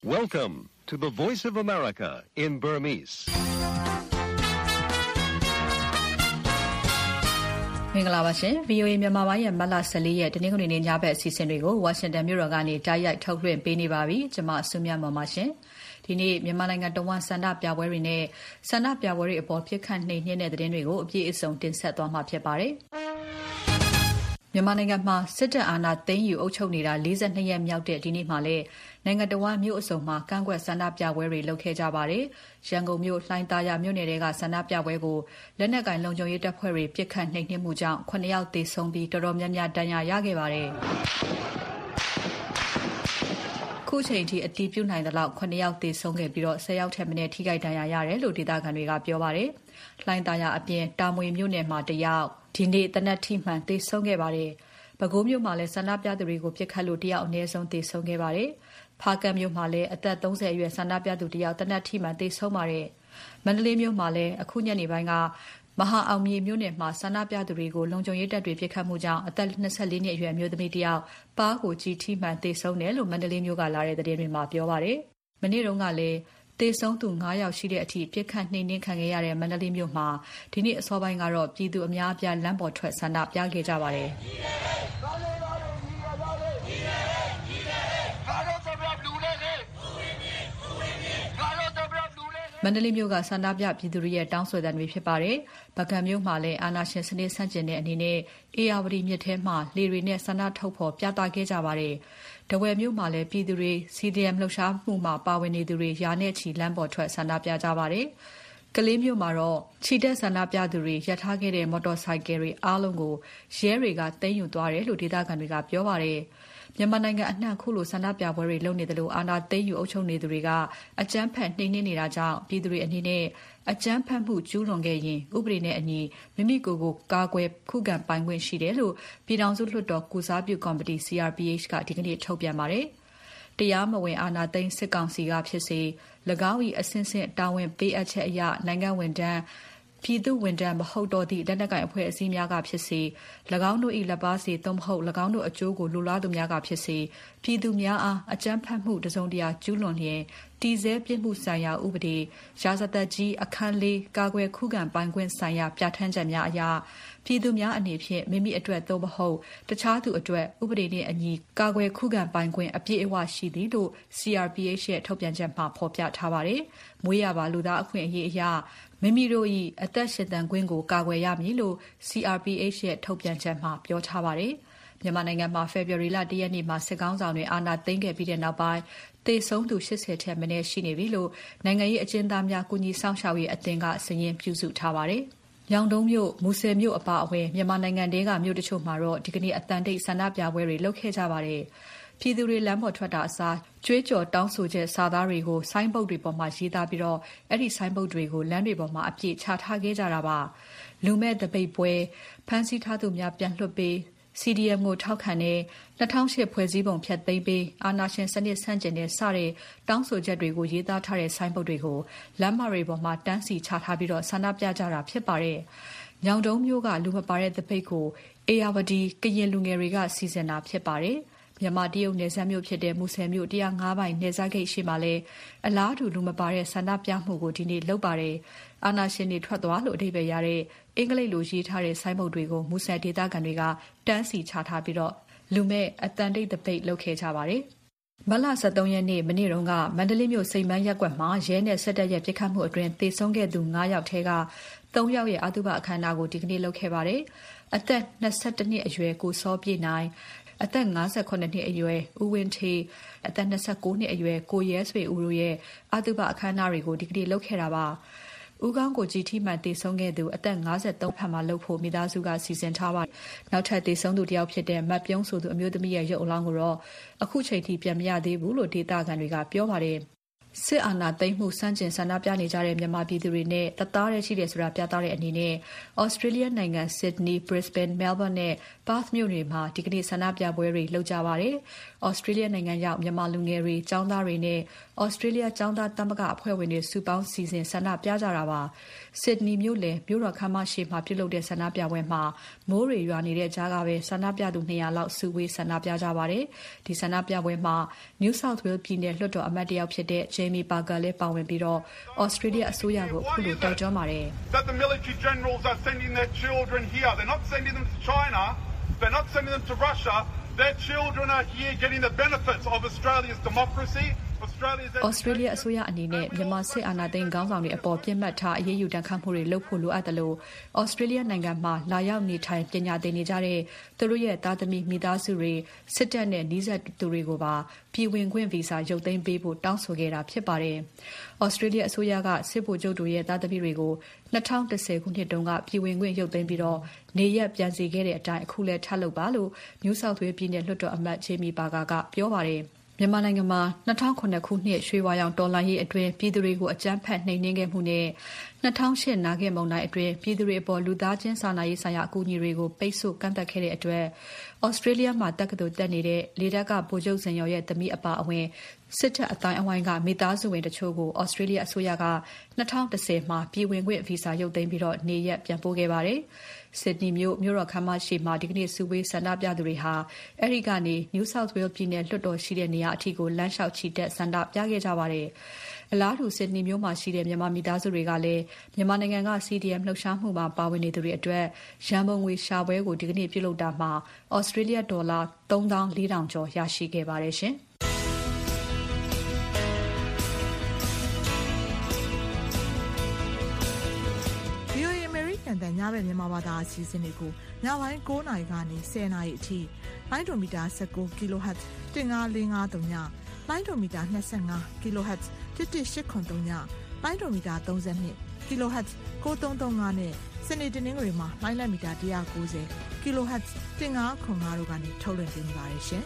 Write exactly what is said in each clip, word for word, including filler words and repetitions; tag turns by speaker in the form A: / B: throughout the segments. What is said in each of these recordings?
A: Welcome to the Voice of America in Burmese.
B: မင်္ဂလာပါရှင် V O A မြန်မာပိုင်းရဲ့မတ်လဆယ်လေးရက်တနင်္ဂနွေနေ့ညဘက်အစီအစဉ်တွေကိုဝါရှင်တန်မြို့တော်ကနေတိုက်ရိုက်ထုတ်လွှင့်ပေးနေပါပြီကျွန်မဆုမြတ်မော်ပါရှင်ဒီနေ့မြန်မာနိုင်ငံတော်ဝန်ဆန္ဒပြပွဲတွေနဲ့ဆန္ဒပြပွဲတွေအပေါ်ပြစ်ခတ်နှိမ်နင်းတဲ့သတင်းတွေကိုအပြည့်အစုံတင်ဆက်သွားမှာဖြစ်ပါတယ်မြန်မာနိုင်ငံမှာစစ်တပ်အာဏာသိမ်းယူအုပ်ချုပ်နေတာ၄၂ရက်မြောက်တဲ့ဒီနေ့မှာလည်းနိုင်ငံတော်ဝန်မြို့အစုံမှာကန့်ကွက်ဆန္ဒပြပွဲတွေလုပ်ခဲ့ကြပါတယ်။ရန်ကုန်မြို့လှိုင်သာယာမြို့နယ်တွေကဆန္ဒပြပွဲကိုလက်နက်ကင်လုံခြုံရေးတပ်ဖွဲ့တွေပစ်ခတ်နှိမ်နင်းမှုကြောင့်ခုနှစ်ယောက်သေဆုံးပြီးတော်တော်များများဒဏ်ရာရခဲ့ပါတယ်။ခုချိန်ထိအတည်ပြုနိုင်သလောက်ခုနှစ်ယောက်သေဆုံးခဲ့ပြီးတော့ဆယ်ယောက်ထက်မနည်းထိခိုက်ဒဏ်ရာရတယ်လို့ဒေသခံတွေကပြောပါတယ်။လှိုင်သာယာအပြင်တာမွေမြို့နယ်မှာတယောက်ဒီနေ့တနက်ထိမှန်သေဆုံးခဲ့ပါတယ်။ပဲခူးမြို့မှာလည်းဆန္ဒပြသူတွေကိုပစ်ခတ်လို့တယောက်အနည်းဆုံးသေဆုံးခဲ့ပါတယ်။ဖားကန့်မြို့မှာလည်းအသက်သုံးဆယ်အရွယ်ဆန္ဒပြသူတယောက်တနက်ထိမှန်သေဆုံးပါတယ်။မန္တလေးမြို့မှာလည်းအခုညနေပိုင်းကမဟာအောင်မြေမြို့နယ်မှာဆန္ဒပြသူတွေကိုလုံခြုံရေးတပ်တွေပစ်ခတ်မှုကြောင့်အသက်၂၄နှစ်အရွယ်မျိုးသမီးတယောက်ပါးကိုကြီးထိမှန်သေဆုံးတယ်လို့မန္တလေးမြို့ကလာတဲ့သတင်းတွေမှာပြောပါတယ်။မနေ့တုန်းကလည်းသေဆုံးသူ၅ယောက်ရှိတဲ့အထိပြစ်ခတ်နှိမ်နင်းခံခဲ့ရတဲ့မန္တလေးမြို့မှာဒီနေ့အစောပိုင်းကတော့ပြည်သူအများအပြားလမ်းပေါ်ထွက်ဆန္ဒပြခဲ့ကြပါတယ်။မန္တလေးမြို့ကဆန္ဒပြပြည်သူတွေရဲ့တောင်းဆိုသံတွေဖြစ်ပါတယ်။ပကံမြို့မှာလည်းအာဏာရှင်စနစ်ဆန့်ကျင်တဲ့အနေနဲ့အေယာဝတီမြစ်ထဲမှာလေတွေနဲ့ဆန္ဒထုတ်ဖော်ပြသခဲ့ကြပါတယ်။တဝယ်မြို့မှာလည်းပြည်သူတွေ C D M လှုပ်ရှားမှုမှာပါဝင်နေသူတွေရာနဲ့ချီလမ်းပေါ်ထွက်ဆန္ဒပြကြပါတယ်။ကလေးမြို့မှာတော့ချီတက်ဆန္ဒပြသူတွေရပ်ထားခဲ့တဲ့မော်တော်ဆိုင်ကယ်တွေအားလုံးကိုရဲတွေကသိမ်းယူသွားတယ်လို့ဒေသခံတွေကပြောပါတယ်။မြန်မာနိုင်ငံအနှံ့ခုလိုဆန္ဒပြပွဲတွေလုပ်နေတယ်လို့အာဏာသိမ်းယူအုပ်ချုပ်နေသူတွေကအကြမ်းဖက်နှိမ်နင်းနေတာကြောင့်ပြည်သူတွေအနေနဲ့အကြမ်းဖက်မှုကျူးလွန်ခဲ့ရင်ဥပဒေနဲ့အညီမိမိကိုယ်ကိုကာကွယ်ခုခံပိုင်ခွင့်ရှိတယ်လို့ပြည်ထောင်စုလွှတ်တော်ကုစားပြုကော်မတီ C R P H ကဒီကနေ့ထုတ်ပြန်ပါတယ်။တရားမဝင်အာဏာသိမ်းစစ်ကောင်စီကဖြစ်စေ၎င်း၏အဆင့်ဆင့်တာဝန်ပေးအပ်ချက်အရနိုင်ငံဝန်ထမ်းပြည်သူဝန်ထမ်းမဟုတ်တော့သည့်လက်နက်ကိုင်အဖွဲ့အစည်းများကဖြစ်စေ၎င်းတို့၏လက်ပါစီသို့မဟုတ်၎င်းတို့အကျိုးကိုလိုလားသူများကဖြစ်စေပြည်သူများအားအကြမ်းဖက်မှုတစုံတရာကျူးလွန်လျင်တည်ဆဲပြစ်မှုဆိုင်ရာဥပဒေရာဇသက်ကြီးအခန်းလေးကာကွယ်ခုခံပိုင်ခွင့်ဆိုင်ရာပြဋ္ဌာန်းချက်များအရပြည်သူများအနေဖြင့်မိမိအတွက်သို့မဟုတ်တခြားသူအတွက်ဥပဒေနှင့်အညီကာကွယ်ခုခံပိုင်ခွင့်အပြည့်အဝရှိသည်လို့ C R P H ရဲ့ထုတ်ပြန်ချက်မှာဖော်ပြထားပါတယ်။မွေးရပါလူသားအခွင့်အရေးအရမိမိတို့၏အသက်ရှင်သန်ခွင့်ကိုကာကွယ်ရမည်လို့ C R P H ရဲ့ထုတ်ပြန်ချက်မှာပြောထားပါတယ်။မြန်မာနိုင်ငံမှာဖေဖော်ဝါရီလ၁ရက်နေ့မှာစစ်ကောင်းဆောင်တွေအာဏာသိမ်းခဲ့ပြီးတဲ့နောက်ပိုင်းသေဆုံးသူ၈၀ထက်မနည်းရှိနေပြီလို့နိုင်ငံရေးအကျဉ်းသားများကူညီဆောင်ရှောက်ရေးအသင်းကစာရင်းပြုစုထားပါတယ်။ရောင်တုံးမြို့မူဆယ်မြို့အပါအဝင်မြန်မာနိုင်ငံတဲကမြို့တချို့မှာတော့ဒီကနေ့အတန်တိတ်ဆန္ဒပြပွဲတွေလုပ်ခဲ့ကြပါတယ်။ပြည်သူတွေလမ်းပေါ်ထွက်တာအစားကြွေးကြော်တောင်းဆိုချက်စာသားတွေကိုဆိုင်းဘုတ်တွေပေါ်မှာရေးသားပြီးတော့အဲ့ဒီဆိုင်းဘုတ်တွေကိုလမ်းတွေပေါ်မှာအပြည့်ချထားခဲ့ကြတာပါလူမဲ့တပိတ်ပွဲဖမ်းဆီးထားသူများပြန်လွှတ်ပေး C D M ကိုထောက်ခံတဲ့၂၀၀၈ဖွဲ့စည်းပုံဖျက်သိမ်းပေးအာဏာရှင်စနစ်ဆန့်ကျင်တဲ့စတဲ့တောင်းဆိုချက်တွေကိုရေးသားထားတဲ့ဆိုင်းဘုတ်တွေကိုလမ်းမတွေပေါ်မှာတန်းစီချထားပြီးတော့ဆန္ဒပြကြတာဖြစ်ပါတယ်ညောင်တုံးမျိုးကလူမပါတဲ့တပိတ်ကိုအေယာဝတီကရင်လူငယ်တွေကစီစဉ်တာဖြစ်ပါတယ်မြန်မာတရုတ်နယ်စပ်မြို့ဖြစ်တဲ့မူဆယ်မြို့၁၀၅ပိုင်နယ်စပ်ဂိတ်ရှိမှလည်းအလားတူလူမပါတဲ့ဆန္ဒပြမှုကိုဒီနေ့လုပ်ပါတယ်။အာဏာရှင်တွေထွက်သွားလို့အဓိပ္ပာယ်ရတဲ့အင်္ဂလိပ်လိုရေးထားတဲ့ဆိုင်းဘုတ်တွေကိုမူဆယ်ဒေသခံတွေကတန်းစီချထားပြီးတော့လူမဲ့အတန်တိတ်တပိတ်လုပ်ခဲ့ကြပါတယ်။မတ်လ၁၃ရက်နေ့မနေ့တုန်းကမန္တလေးမြို့စိန်ပန်းရပ်ကွက်မှာရဲနဲ့စစ်တပ်ရဲ့ပစ်ခတ်မှုအတွင်းသေဆုံးခဲ့သူ၅ယောက်ထဲက၃ယောက်ရဲ့အသုဘအခမ်းအနားကိုဒီကနေ့လုပ်ခဲ့ပါတယ်။အသက်၂၁နှစ်အရွယ်ကိုစောပြည့်နိုင်အသက်၅၇နှစ်အရွယ်ဦးဝင်းထေးအသက်၂၉နှစ်အရွယ်ကိုရဲဆွေဦးတို့ရဲ့အသုဘအခမ်းအနားတွေကိုဒီကနေ့လုပ်ခဲ့တာပါဦးကောင်းကိုကြီးထိမှန်သေဆုံးခဲ့သူအသက်၅၃ဖက်မှာလုပ်ဖို့မိသားစုကစီစဉ်ထားပါတယ်နောက်ထပ်သေဆုံးသူတယောက်ဖြစ်တဲ့မတ်ပြုံးဆိုသူအမျိုးသမီးရဲ့ရုပ်အလောင်းကိုတော့အခုချိန်ထိပြန်မရသေးဘူးလို့ဒေသခံတွေကပြောပါတယ်စစ်အာဏာသိမ်းမှုစန့်ကျင်ဆန္ဒပြနေကြတဲ့မြန်မာပြည်သူတွေနဲ့တသားတည်းရှိတယ်ဆိုတာပြသတဲ့အနေနဲ့ Australia နိုင်ငံ Sydney, Brisbane, Melbourne နဲ့ Perth မြို့တွေမှာဒီကနေ့ဆန္ဒပြပွဲတွေလုပ်ကြပါတယ်။ Australia နိုင်ငံရောက်မြန်မာလူငယ်တွေ၊ကျောင်းသားတွေနဲ့ Australia ကျောင်းသားသမဂ္ဂအဖွဲ့ဝင်တွေစုပေါင်းစီစဉ်ဆန္ဒပြကြတာပါ။ Sydney မြို့လယ်မြို့တော်ခန်းမရှေ့မှာပြုလုပ်တဲ့ဆန္ဒပြပွဲမှာမိုးတွေရွာနေတဲ့ကြားကပဲဆန္ဒပြသူနှစ်ရာလောက်စုဝေးဆန္ဒပြကြပါတယ်။ဒီဆန္ဒပြပွဲမှာ New South Wales ပြည်နယ်လွှတ်တော်အမတ်တယောက်ဖြစ်တဲ့ Jamie Parker လည်းပါဝင်ပြီး Australia အစိုးရကိုအခုလိုတိုက်တွန်းပါတယ်။
C: That the military generals are sending their children here. They're not sending them to China. They're not sending them to Russia. Their children are here getting the benefits of Australia's democracy.
B: Australia အစိုးရအနေနဲ့မြန်မာစစ်အာဏာသိမ်းခေါင်းဆောင်တွေအပေါ်ပြစ်မှတ်ထားအရေးယူတန်းခတ်မှုတွေလုပ်ဖို့လိုအပ်တယ်လို့ Australia နိုင်ငံမှာလာရောက်နေထိုင်ပညာသင်နေကြတဲ့သူတို့ရဲ့သားသမီးမိသားစုတွေစစ်တပ်နဲ့နှီးစပ်သူတွေကိုပါပြည်ဝင်ခွင့်ဗီဇာရုပ်သိမ်းပေးဖို့တောင်းဆိုခဲ့တာဖြစ်ပါတယ်။ Australia အစိုးရကစစ်ဗိုလ်ချုပ်တို့ရဲ့သားသမီးတွေကို၂၀၁၀ခုနှစ်တုန်းကပြည်ဝင်ခွင့်ရုပ်သိမ်းပြီးတော့နေရပ်ပြန်စီခဲ့တဲ့အတိုင်းအခုလည်းထပ်လုပ်ပါလို့ New South Wales ပြည်နယ်လွှတ်တော်အမတ် Jamie Parker ကပြောပါတယ်။မြန်မာနိုင်ငံမှာ၂၀၀၇ခုနှစ်ရွှေဝါရောင်တော်လှန်ရေးအတွင်းပြည်သူတွေကိုအကြမ်းဖက်နှိမ်နင်းခဲ့မှုနဲ့၂၀၀၈နာဂစ်မုန်တိုင်းအတွင်းပြည်သူတွေအပေါ်လူသားချင်းစာနာရေးဆိုင်ရာအကူအညီတွေကိုပိတ်ဆို့ကန့်သတ်ခဲ့တဲ့အတွက် Australia မှာတက္ကသိုလ်တက်နေတဲ့လေတပ်ကဗိုလ်ချုပ်ဇင်ယော်ရဲ့သမီးအပါအဝင်စစ်တပ်အတိုင်းအဝိုင်းကမိသားစုဝင်တချို့ကို Australia အစိုးရက၂၀၁၀မှာပြည်ဝင်ခွင့်ဗီဇာရုပ်သိမ်းပြီးတော့နေရပ်ပြန်ပို့ခဲ့ပါတယ်။ Sydney မြို့မြို့တော်ခန်းမရှိမှာဒီကနေ့စုဝေးဆန္ဒပြသူတွေဟာအဲဒီကနေ New South Wales ပြည်နယ်လွှတ်တော်ရှိတဲ့နေရာအထိကိုလမ်းလျှောက်ချီတက်ဆန္ဒပြခဲ့ကြပါတယ်။အလားတူ Sydney မြို့မှာရှိတဲ့မြန်မာမိသားစုတွေကလည်းမြန်မာနိုင်ငံက C D M လှုပ်ရှားမှုမှာပါဝင်နေသူတွေအတွက်ရန်ပုံငွေရှာပွဲကိုဒီကနေ့ပြုလုပ်တာမှာ Australia ဒေါ်လာသုံးသောင်းလေးထောင်ကျော်ရရှိခဲ့ပါတယ်ရှင်။
D: And then ညဘက်မြန်မာဘာသာအစီအစဉ်တွေကိုညပိုင်း၉နာရီကနေ၁၀နာရီအထိလိုင်းဒိုမီတာ၁၉ kilohertz ၁၅၄၅၃ညလိုင်းဒိုမီတာ၂၅ kilohertz ၁၁၈၇၃ညလိုင်းဒိုမီတာ၃၂ kilohertz ၉၃၃၅နဲ့စနေတနင်္ဂနွေမှာလိုင်းလက်မီတာ၁၉၀ kilohertz ၁၅၇၅တို့ကနေထုတ်လွှင့်ပေးနေပါတယ်ရှင်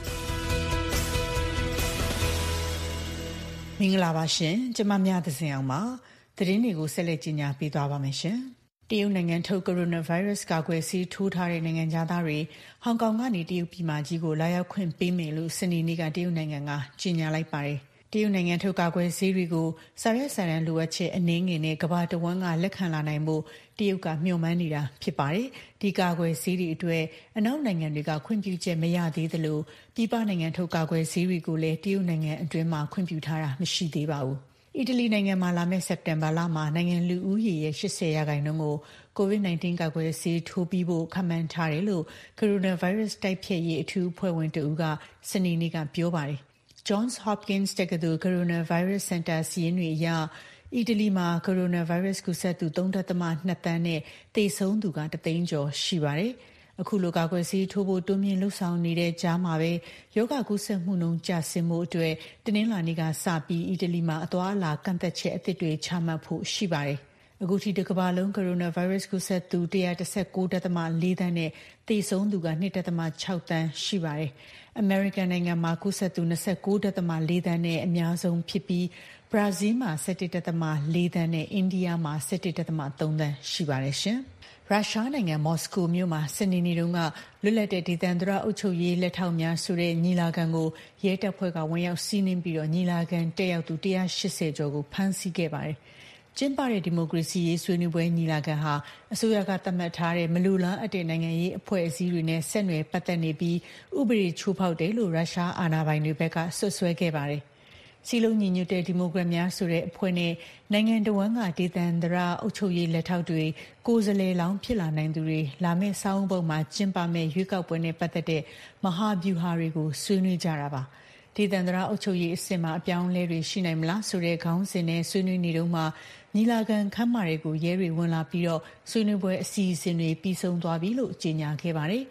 E: မင်္ဂလာပါရှင်ကျမမြသဇင်အောင်ပါသတင်းတွေကိုဆက်လက်ကြီးညာပေးသွားပါမယ်ရှင်တရုတ်နိုင်ငံထုတ်ကိုရိုနာဗိုင်းရပ်စ်ကာကွယ်ဆေးထိုးထားတဲ့နိုင်ငံသားတွေဟောင်ကောင်ကနေတရုတ်ပြည်မကြီးကိုလာရောက်ခွင့်ပေးမယ်လို့စနေနေ့ကတရုတ်နိုင်ငံကကြေညာလိုက်ပါတယ်။တရုတ်နိုင်ငံထုတ်ကာကွယ်ဆေးတွေကိုစာရွက်စာတမ်းလိုအပ်ချက်အနည်းငယ်နဲ့ကမ္ဘာတဝန်းကလက်ခံလာနိုင်ဖို့တရုတ်ကမျှော်မှန်းနေတာဖြစ်ပါတယ်။ဒီကာကွယ်ဆေးတွေအတွက်အနောက်နိုင်ငံတွေကခွင့်ပြုချက်မရသေးသလိုပြည်ပနိုင်ငံထုတ်ကာကွယ်ဆေးတွေကိုလည်းတရုတ်နိုင်ငံအတွင်းမှာခွင့်ပြုထားတာမရှိသေးပါဘူး။အီတလီနိုင်ငံမှာလာမယ့်စက်တင်ဘာလမှာနိုင်ငံလူဦးရေရဲ့၈၀ရာခိုင်နှုန်းကို ကိုဗစ်၁၉ ကာကွယ်ဆေးထိုးပြီးဖို့ခန့်မှန်းထားတယ်လို့ကိုရိုနာဗိုင်းရပ်စ်တိုက်ဖျက်ရေးအထူးအဖွဲ့ဝင်တဦးကစနေနေ့ကပြောပါတယ်။ Johns Hopkins တက္ကသိုလ်ကိုရိုနာဗိုင်းရပ်စ်စင်တာစီရင်တွေအရအီတလီမှာကိုရိုနာဗိုင်းရပ်စ်ကူးစက်သူ ၃.၂ သန်းနဲ့သေဆုံးသူကတသိန်းကျော်ရှိပါတယ်။အခုလိုကာကွယ်ဆေးထိုးဖို့တွန်းမြင့်လှုပ်ဆောင်နေတဲ့ကြားမှာပဲယောဂကူးစက်မှုနှုန်းကျဆင်းမှုအတွက်တနင်္လာနေ့ကစပြီးအီတလီမှာအသွားအလာကန့်သက်ချက်အသစ်တွေချမှတ်ဖို့ရှိပါတယ်။အခုထိတစ်ကမ္ဘာလုံးကိုရိုနာဗိုင်းရပ်စ်ကူးစက်သူ၁၁၉.၄ သန်းနဲ့သေဆုံးသူက၂.၆ သန်းရှိပါတယ်။ အမေရိကန်နိုင်ငံမှာကူးစက်သူ၂၉.၄ သန်းနဲ့အများဆုံးဖြစ်ပြီးဘရာဇီးမှာ၁၁.၄ သန်းနဲ့အိန္ဒိယမှာ၁၁.၃ သန်းရှိပါတယ်ရှင်။ရုရှားနိုင်ငံမော်စကိုမြို့မှာစနေနေ့တုန်းကလွတ်လပ်တဲ့ဒေသန္တရအုပ်ချုပ်ရေးလက်ထောက်များဆိုတဲ့ညီလာခံကိုရဲတပ်ဖွဲ့ကဝင်ရောက်စီးနင်းပြီးတော့ညီလာခံတက်ရောက်သူ၁၈၀ကျော်ကိုဖမ်းဆီးခဲ့ပါတယ်။ကျင်းပတဲ့ဒီမိုကရေစီရေးဆွေးနွေးပွဲညီလာခံဟာအစိုးရကသတ်မှတ်ထားတဲ့မလူလားအပ်တဲ့နိုင်ငံရေးအဖွဲ့အစည်းတွေနဲ့ဆက်နွယ်ပတ်သက်နေပြီးဥပဒေချိုးဖောက်တယ်လို့ရုရှားအာဏာပိုင်တွေဘက်ကဆွဆွဲခဲ့ပါတယ်။စီလုံးညီညွတ်တဲ့ဒီမိုကရက်များဆိုတဲ့အဖွဲ့နဲ့နိုင်ငံတော်ဝန်ကဒေသန္တရအုပ်ချုပ်ရေးလက်ထောက်တွေကိုယ်စားလှယ်လောင်းဖြစ်လာနိုင်သူတွေလာမယ့်စောင်းဘုံမှာကျင်းပမယ့်ရွေးကောက်ပွဲနဲ့ပတ်သက်တဲ့မဟာဗျူဟာတွေကိုဆွေးနွေးကြတာပါဒေသန္တရအုပ်ချုပ်ရေးအဆင့်မှာအပြောင်းအလဲတွေရှိနိုင်မလားဆိုတဲ့ခေါင်းစဉ်နဲ့ဆွေးနွေးနေတုန်းမှာညီလာခံခန်းမတွေကိုရဲတွေဝင်လာပြီးတော့ဆွေးနွေးပွဲအစီအစဉ်တွေပြီးဆုံးသွားပြီလို့ကြေညာခဲ့ပါတယ်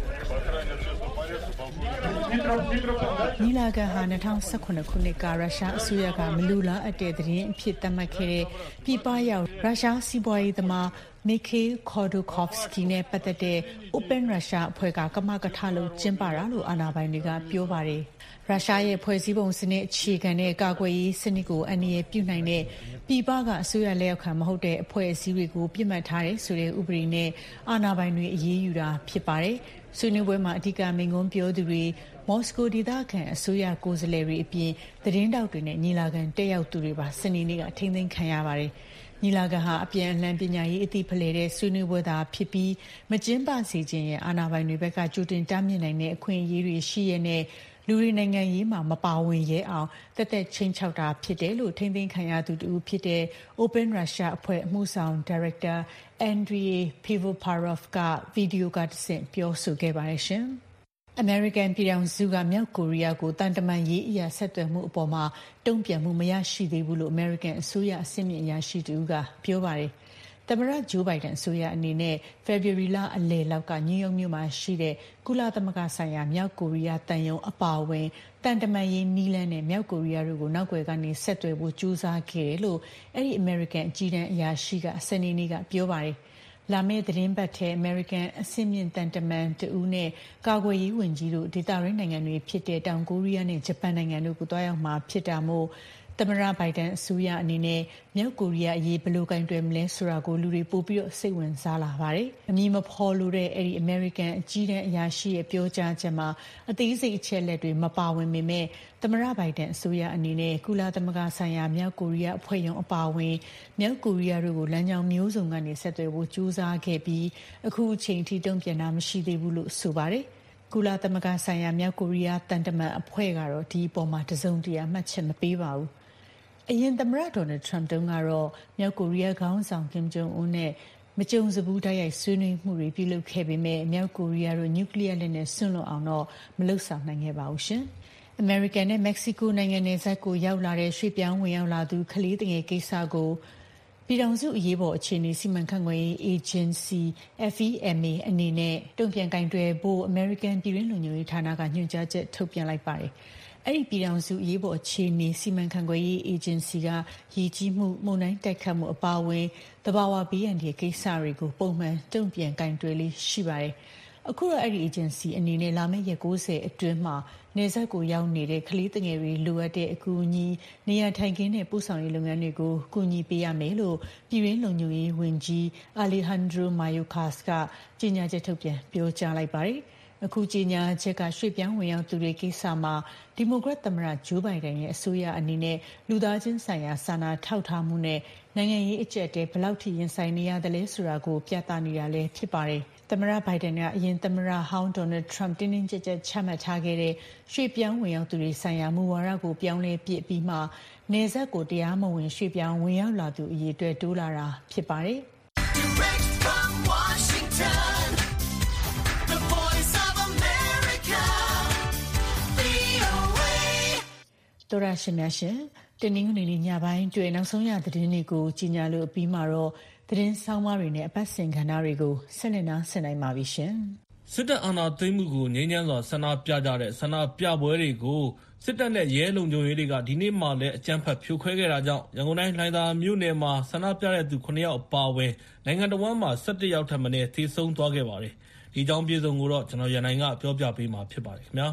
E: ညီလာခံဟာ၂၀၁၇ခုနှစ်ကရုရှားအစိုးရကမလူလားအပ်တဲ့သတင်းအဖြစ်သတ်မှတ်ခဲ့တဲ့ပြည်ပရောက်ရုရှားစီးပွားရေးသမား Mikhail Khodorkovsky နဲ့ပတ်သက်တဲ့ Open Russia အဖွဲ့ကကမကထလုပ်ကျင်းပတာလို့အာဏာပိုင်တွေကပြောပါတယ်။ရုရှားရဲ့ဖွဲ့စည်းပုံစနစ်အခြေခံတဲ့ကာကွယ်ရေးစနစ်ကိုအန္တရာယ်ပြုနိုင်တဲ့ပြည်ပကအစိုးရလက်အောက်ခံမဟုတ်တဲ့အဖွဲ့အစည်းတွေကိုပြစ်မှတ်ထားတဲ့ဆိုတဲ့ဥပဒေနဲ့အာဏာပိုင်တွေအရေးယူတာဖြစ်ပါတယ်။ဆွေးနွေးပွဲမှာအဓိကမိန့်ခွန်းပြောသူတွေမော်စကိုဒေသခံအစိုးရကိုယ်စားလှယ်တွေအပြင်သတင်းတောက်တွေနဲ့ညီလာခံတက်ရောက်သူတွေပါစနေနေ့ကထိန်းသိမ်းခံရပါတယ်။ညီလာခံဟာအပြန်အလှန်ပညာရေးအသိဖလှယ်တဲ့ဆွေးနွေးပွဲသာဖြစ်ပြီးမကျင်းပစေခြင်းရဲ့အာဏာပိုင်တွေဘက်ကကြိုတင်တားမြစ်နိုင်တဲ့အခွင့်အရေးတွေရှိရတဲ့လူတွေနိုင်ငံရေးမှာမပါဝင်ရဲအောင်တက်တက်ချင်းချောက်တာဖြစ်တယ်လို့ထိန်းသိမ်းခံရသူတူဖြစ်တဲ့ Open Russia အဖွဲ့အမှုဆောင်ဒါရိုက်တာ Andrei Pivovarov ကဗီဒီယိုကတဆင့်ပြောဆိုခဲ့ပါတယ်ရှင်။ American ပြည်ထောင်စုကမြောက်ကိုရီးယားကိုတန်တမန်ရေးအရာဆက်သွယ်မှုအပေါ်မှာတုံ့ပြန်မှုမရရှိသေးဘူးလို့ American အစိုးရအဆင့်မြင့်အရာရှိတူကပြောပါတယ်။သမ္မတဂျိုးဘိုင်ဒန်အစိုးရအနေနဲ့ဖေဖော်ဝါရီလအလယ်လောက်ကနယူးယောက်မြို့မှာရှိတဲ့ကုလသမဂ္ဂဆိုင်ရာမြောက်ကိုရီးယားတန်ယုံအပါအဝင်တန်တမန်ရေးနီးလန်းနဲ့မြောက်ကိုရီးယားတို့ကိုနောက်ွယ်ကနေဆက်သွယ်ဖို့ကြိုးစားခဲ့တယ်လို့အဲ့ဒီ American အကြီးတန်းအရာရှိကစနေနေ့ကပြောပါတယ်။လာမယ့်သတင်းပတ်ထဲ American အဆင့်မြင့်တန်တမန်တဦးနဲ့ကာကွယ်ရေးဝန်ကြီးတို့ဒေသရင်းနိုင်ငံတွေဖြစ်တဲ့တောင်ကိုရီးယားနဲ့ဂျပန်နိုင်ငံတို့ကိုတွားရောက်မှာဖြစ်တာမို့သမ္မတဘိုင်ဒန်အစိုးရအနေနဲ့မြောက်ကိုရီးယားအရေးဘယ်လိုကင်တွယ်မလဲဆိုတာကိုလူတွေပိုပြီးတော့စိတ်ဝင်စားလာပါတယ်။အမည်မဖော်လို့တဲ့အဲ့ဒီ American အကြီးတန်းအရာရှိရဲ့ပြောကြားချက်မှာအသေးစိတ်အချက်လက်တွေမပါဝင်ပေမဲ့သမ္မတဘိုင်ဒန်အစိုးရအနေနဲ့ကုလသမဂ္ဂဆိုင်ရာမြောက်ကိုရီးယားအဖွဲ့ရုံးအပါအဝင်မြောက်ကိုရီးယားတို့ကိုလမ်းကြောင်းမျိုးစုံကနေဆက်သွယ်ဖို့ကြိုးစားခဲ့ပြီးအခုအချိန်ထိတုံ့ပြန်တာမရှိသေးဘူးလို့ဆိုပါတယ်။ကုလသမဂ္ဂဆိုင်ရာမြောက်ကိုရီးယားတန်တမန်အဖွဲ့ကတော့ဒီအပေါ်မှာတစုံတရာမှတ်ချက်မပေးပါဘူး။အရင်သမ္မတဒေါ်နယ်ထရမ့်တုန်းကတော့မြောက်ကိုရီးယားခေါင်းဆောင်ကင်ဂျုံအွန်းနဲ့မကြုံစဘူးတိုက်ရိုက်ဆွေးနွေးမှုတွေပြုလုပ်ခဲ့ပေမဲ့မြောက်ကိုရီးယားတို့နျူကလ িয়ার လက်နက်စွန့်လွတ်အောင်တော့မလုပ်ဆောင်နိုင်ခဲ့ပါဘူးရှင်။ အမေရိကန်နဲ့မက္ကဆီကိုနိုင်ငံနယ်စပ်ကိုရောက်လာတဲ့ရွှေ့ပြောင်းဝင်ရောက်လာသူကလေးငယ်ကိစ္စကိုပြည်ထောင်စုအရေးပေါ်အခြေအနေစီမံခန့်ခွဲရေးအေဂျင်စီ F E M A အနေနဲ့တုံ့ပြန်ကင်တွယ်ဖို့အမေရိကန်ပြည်တွင်းလုံခြုံရေးဌာနကညွှန်ကြားချက်ထုတ်ပြန်လိုက်ပါတယ်။အဲ့ဒီပြည်ထောင်စုအရေးပေါ်အခြေအနေစီမံခန့်ခွဲရေးအေဂျင်စီကရည်ကြီးမှုမုန်တိုင်းတိုက်ခတ်မှုအပါအဝင်သဘာဝဘေးအန္တရာယ်ကိစ္စတွေကိုပုံမှန်တုံ့ပြန်ကင်တွယ်လေးရှိပါတယ်။အခုတော့အဲ့ဒီအေဂျင်စီအနေနဲ့လာမယ့်ရက်ကိုးဆယ်အတွင်းမှာနေဆက်ကိုရောက်နေတဲ့ကလေးငယ်တွေလိုအပ်တဲ့အကူအညီနေရာထိုင်ခင်းနဲ့ပို့ဆောင်ရေးလုပ်ငန်းတွေကိုကူညီပေးရမယ်လို့ပြည်တွင်းလုံခြုံရေးဝန်ကြီး Alejandro Mayorkas ကကြေညာချက်ထုတ်ပြန်ပြောကြားလိုက်ပါတယ်။အခုကြေညာချက်ကရွှေ့ပြောင်းဝင်ရောက်သူတွေကိစ္စမှာဒီမိုကရက်သမ္မတဂျိုးဘိုင်ဒန်ရဲ့အစိုးရအနေနဲ့လူသားချင်းဆိုင်ရာစာနာထောက်ထားမှုနဲ့နိုင်ငံရေးအကျပ်အတည်းဘယ်လောက်ထိရင်ဆိုင်နေရတယ်လဲဆိုတာကိုပြသနေတာလည်းဖြစ်ပါတယ်။သမ္မတဘိုင်ဒန်ကအရင်သမ္မတဟောင်းဒေါ်နယ်ထရမ့်တင်းတင်းကြပ်ကြပ်ချမှတ်ထားခဲ့တဲ့ရွှေ့ပြောင်းဝင်ရောက်သူတွေဆိုင်ရာမူဝါဒကိုပြောင်းလဲပစ်ပြီးမှနေဆက်ကိုတရားမဝင်ရွှေ့ပြောင်းဝင်ရောက်လာသူအရေးအတွက်တိုးလာတာဖြစ်ပါတယ်။ Direct from Washingtonတော်ရရှိမြရှင်တနင်္ဂနွေနေ့ညပိုင်းတွေ့နောက်ဆုံးရသတင်းတွေကိုကြီးညာလို့ပြီးမှတော့သတင်းဆောင်မတွေနဲ့အပတ်စဉ်ကဏ္ဍတွေကိုဆက်လက်နားဆင်နိုင်ပါပြီရှင်
F: စစ်တပ်အာဏာသိမ်းမှုကိုငြိမ်းချမ်းစွာဆန္ဒပြကြတဲ့ဆန္ဒပြပွဲတွေကိုစစ်တပ်နဲ့ရဲလုံခြုံရေးတွေကဒီနေ့မှလည်းအကြမ်းဖက်ဖြိုခွဲခဲ့တာကြောင့်ရန်ကုန်တိုင်းလှိုင်သာယာမြို့နယ်မှာဆန္ဒပြတဲ့သူခုနှစ်ယောက်အပါအဝင်နိုင်ငံတော်ဝန်မှ၁၁ယောက်ထပ်မံသေဆုံးသွားခဲ့ပါတယ်ဒီအကြောင်းပြေဆုံးကိုတော့ကျွန်တော်ရန်နိုင်ကပြောပြပေးမှာဖြစ်ပါတယ်ခင်ဗျာ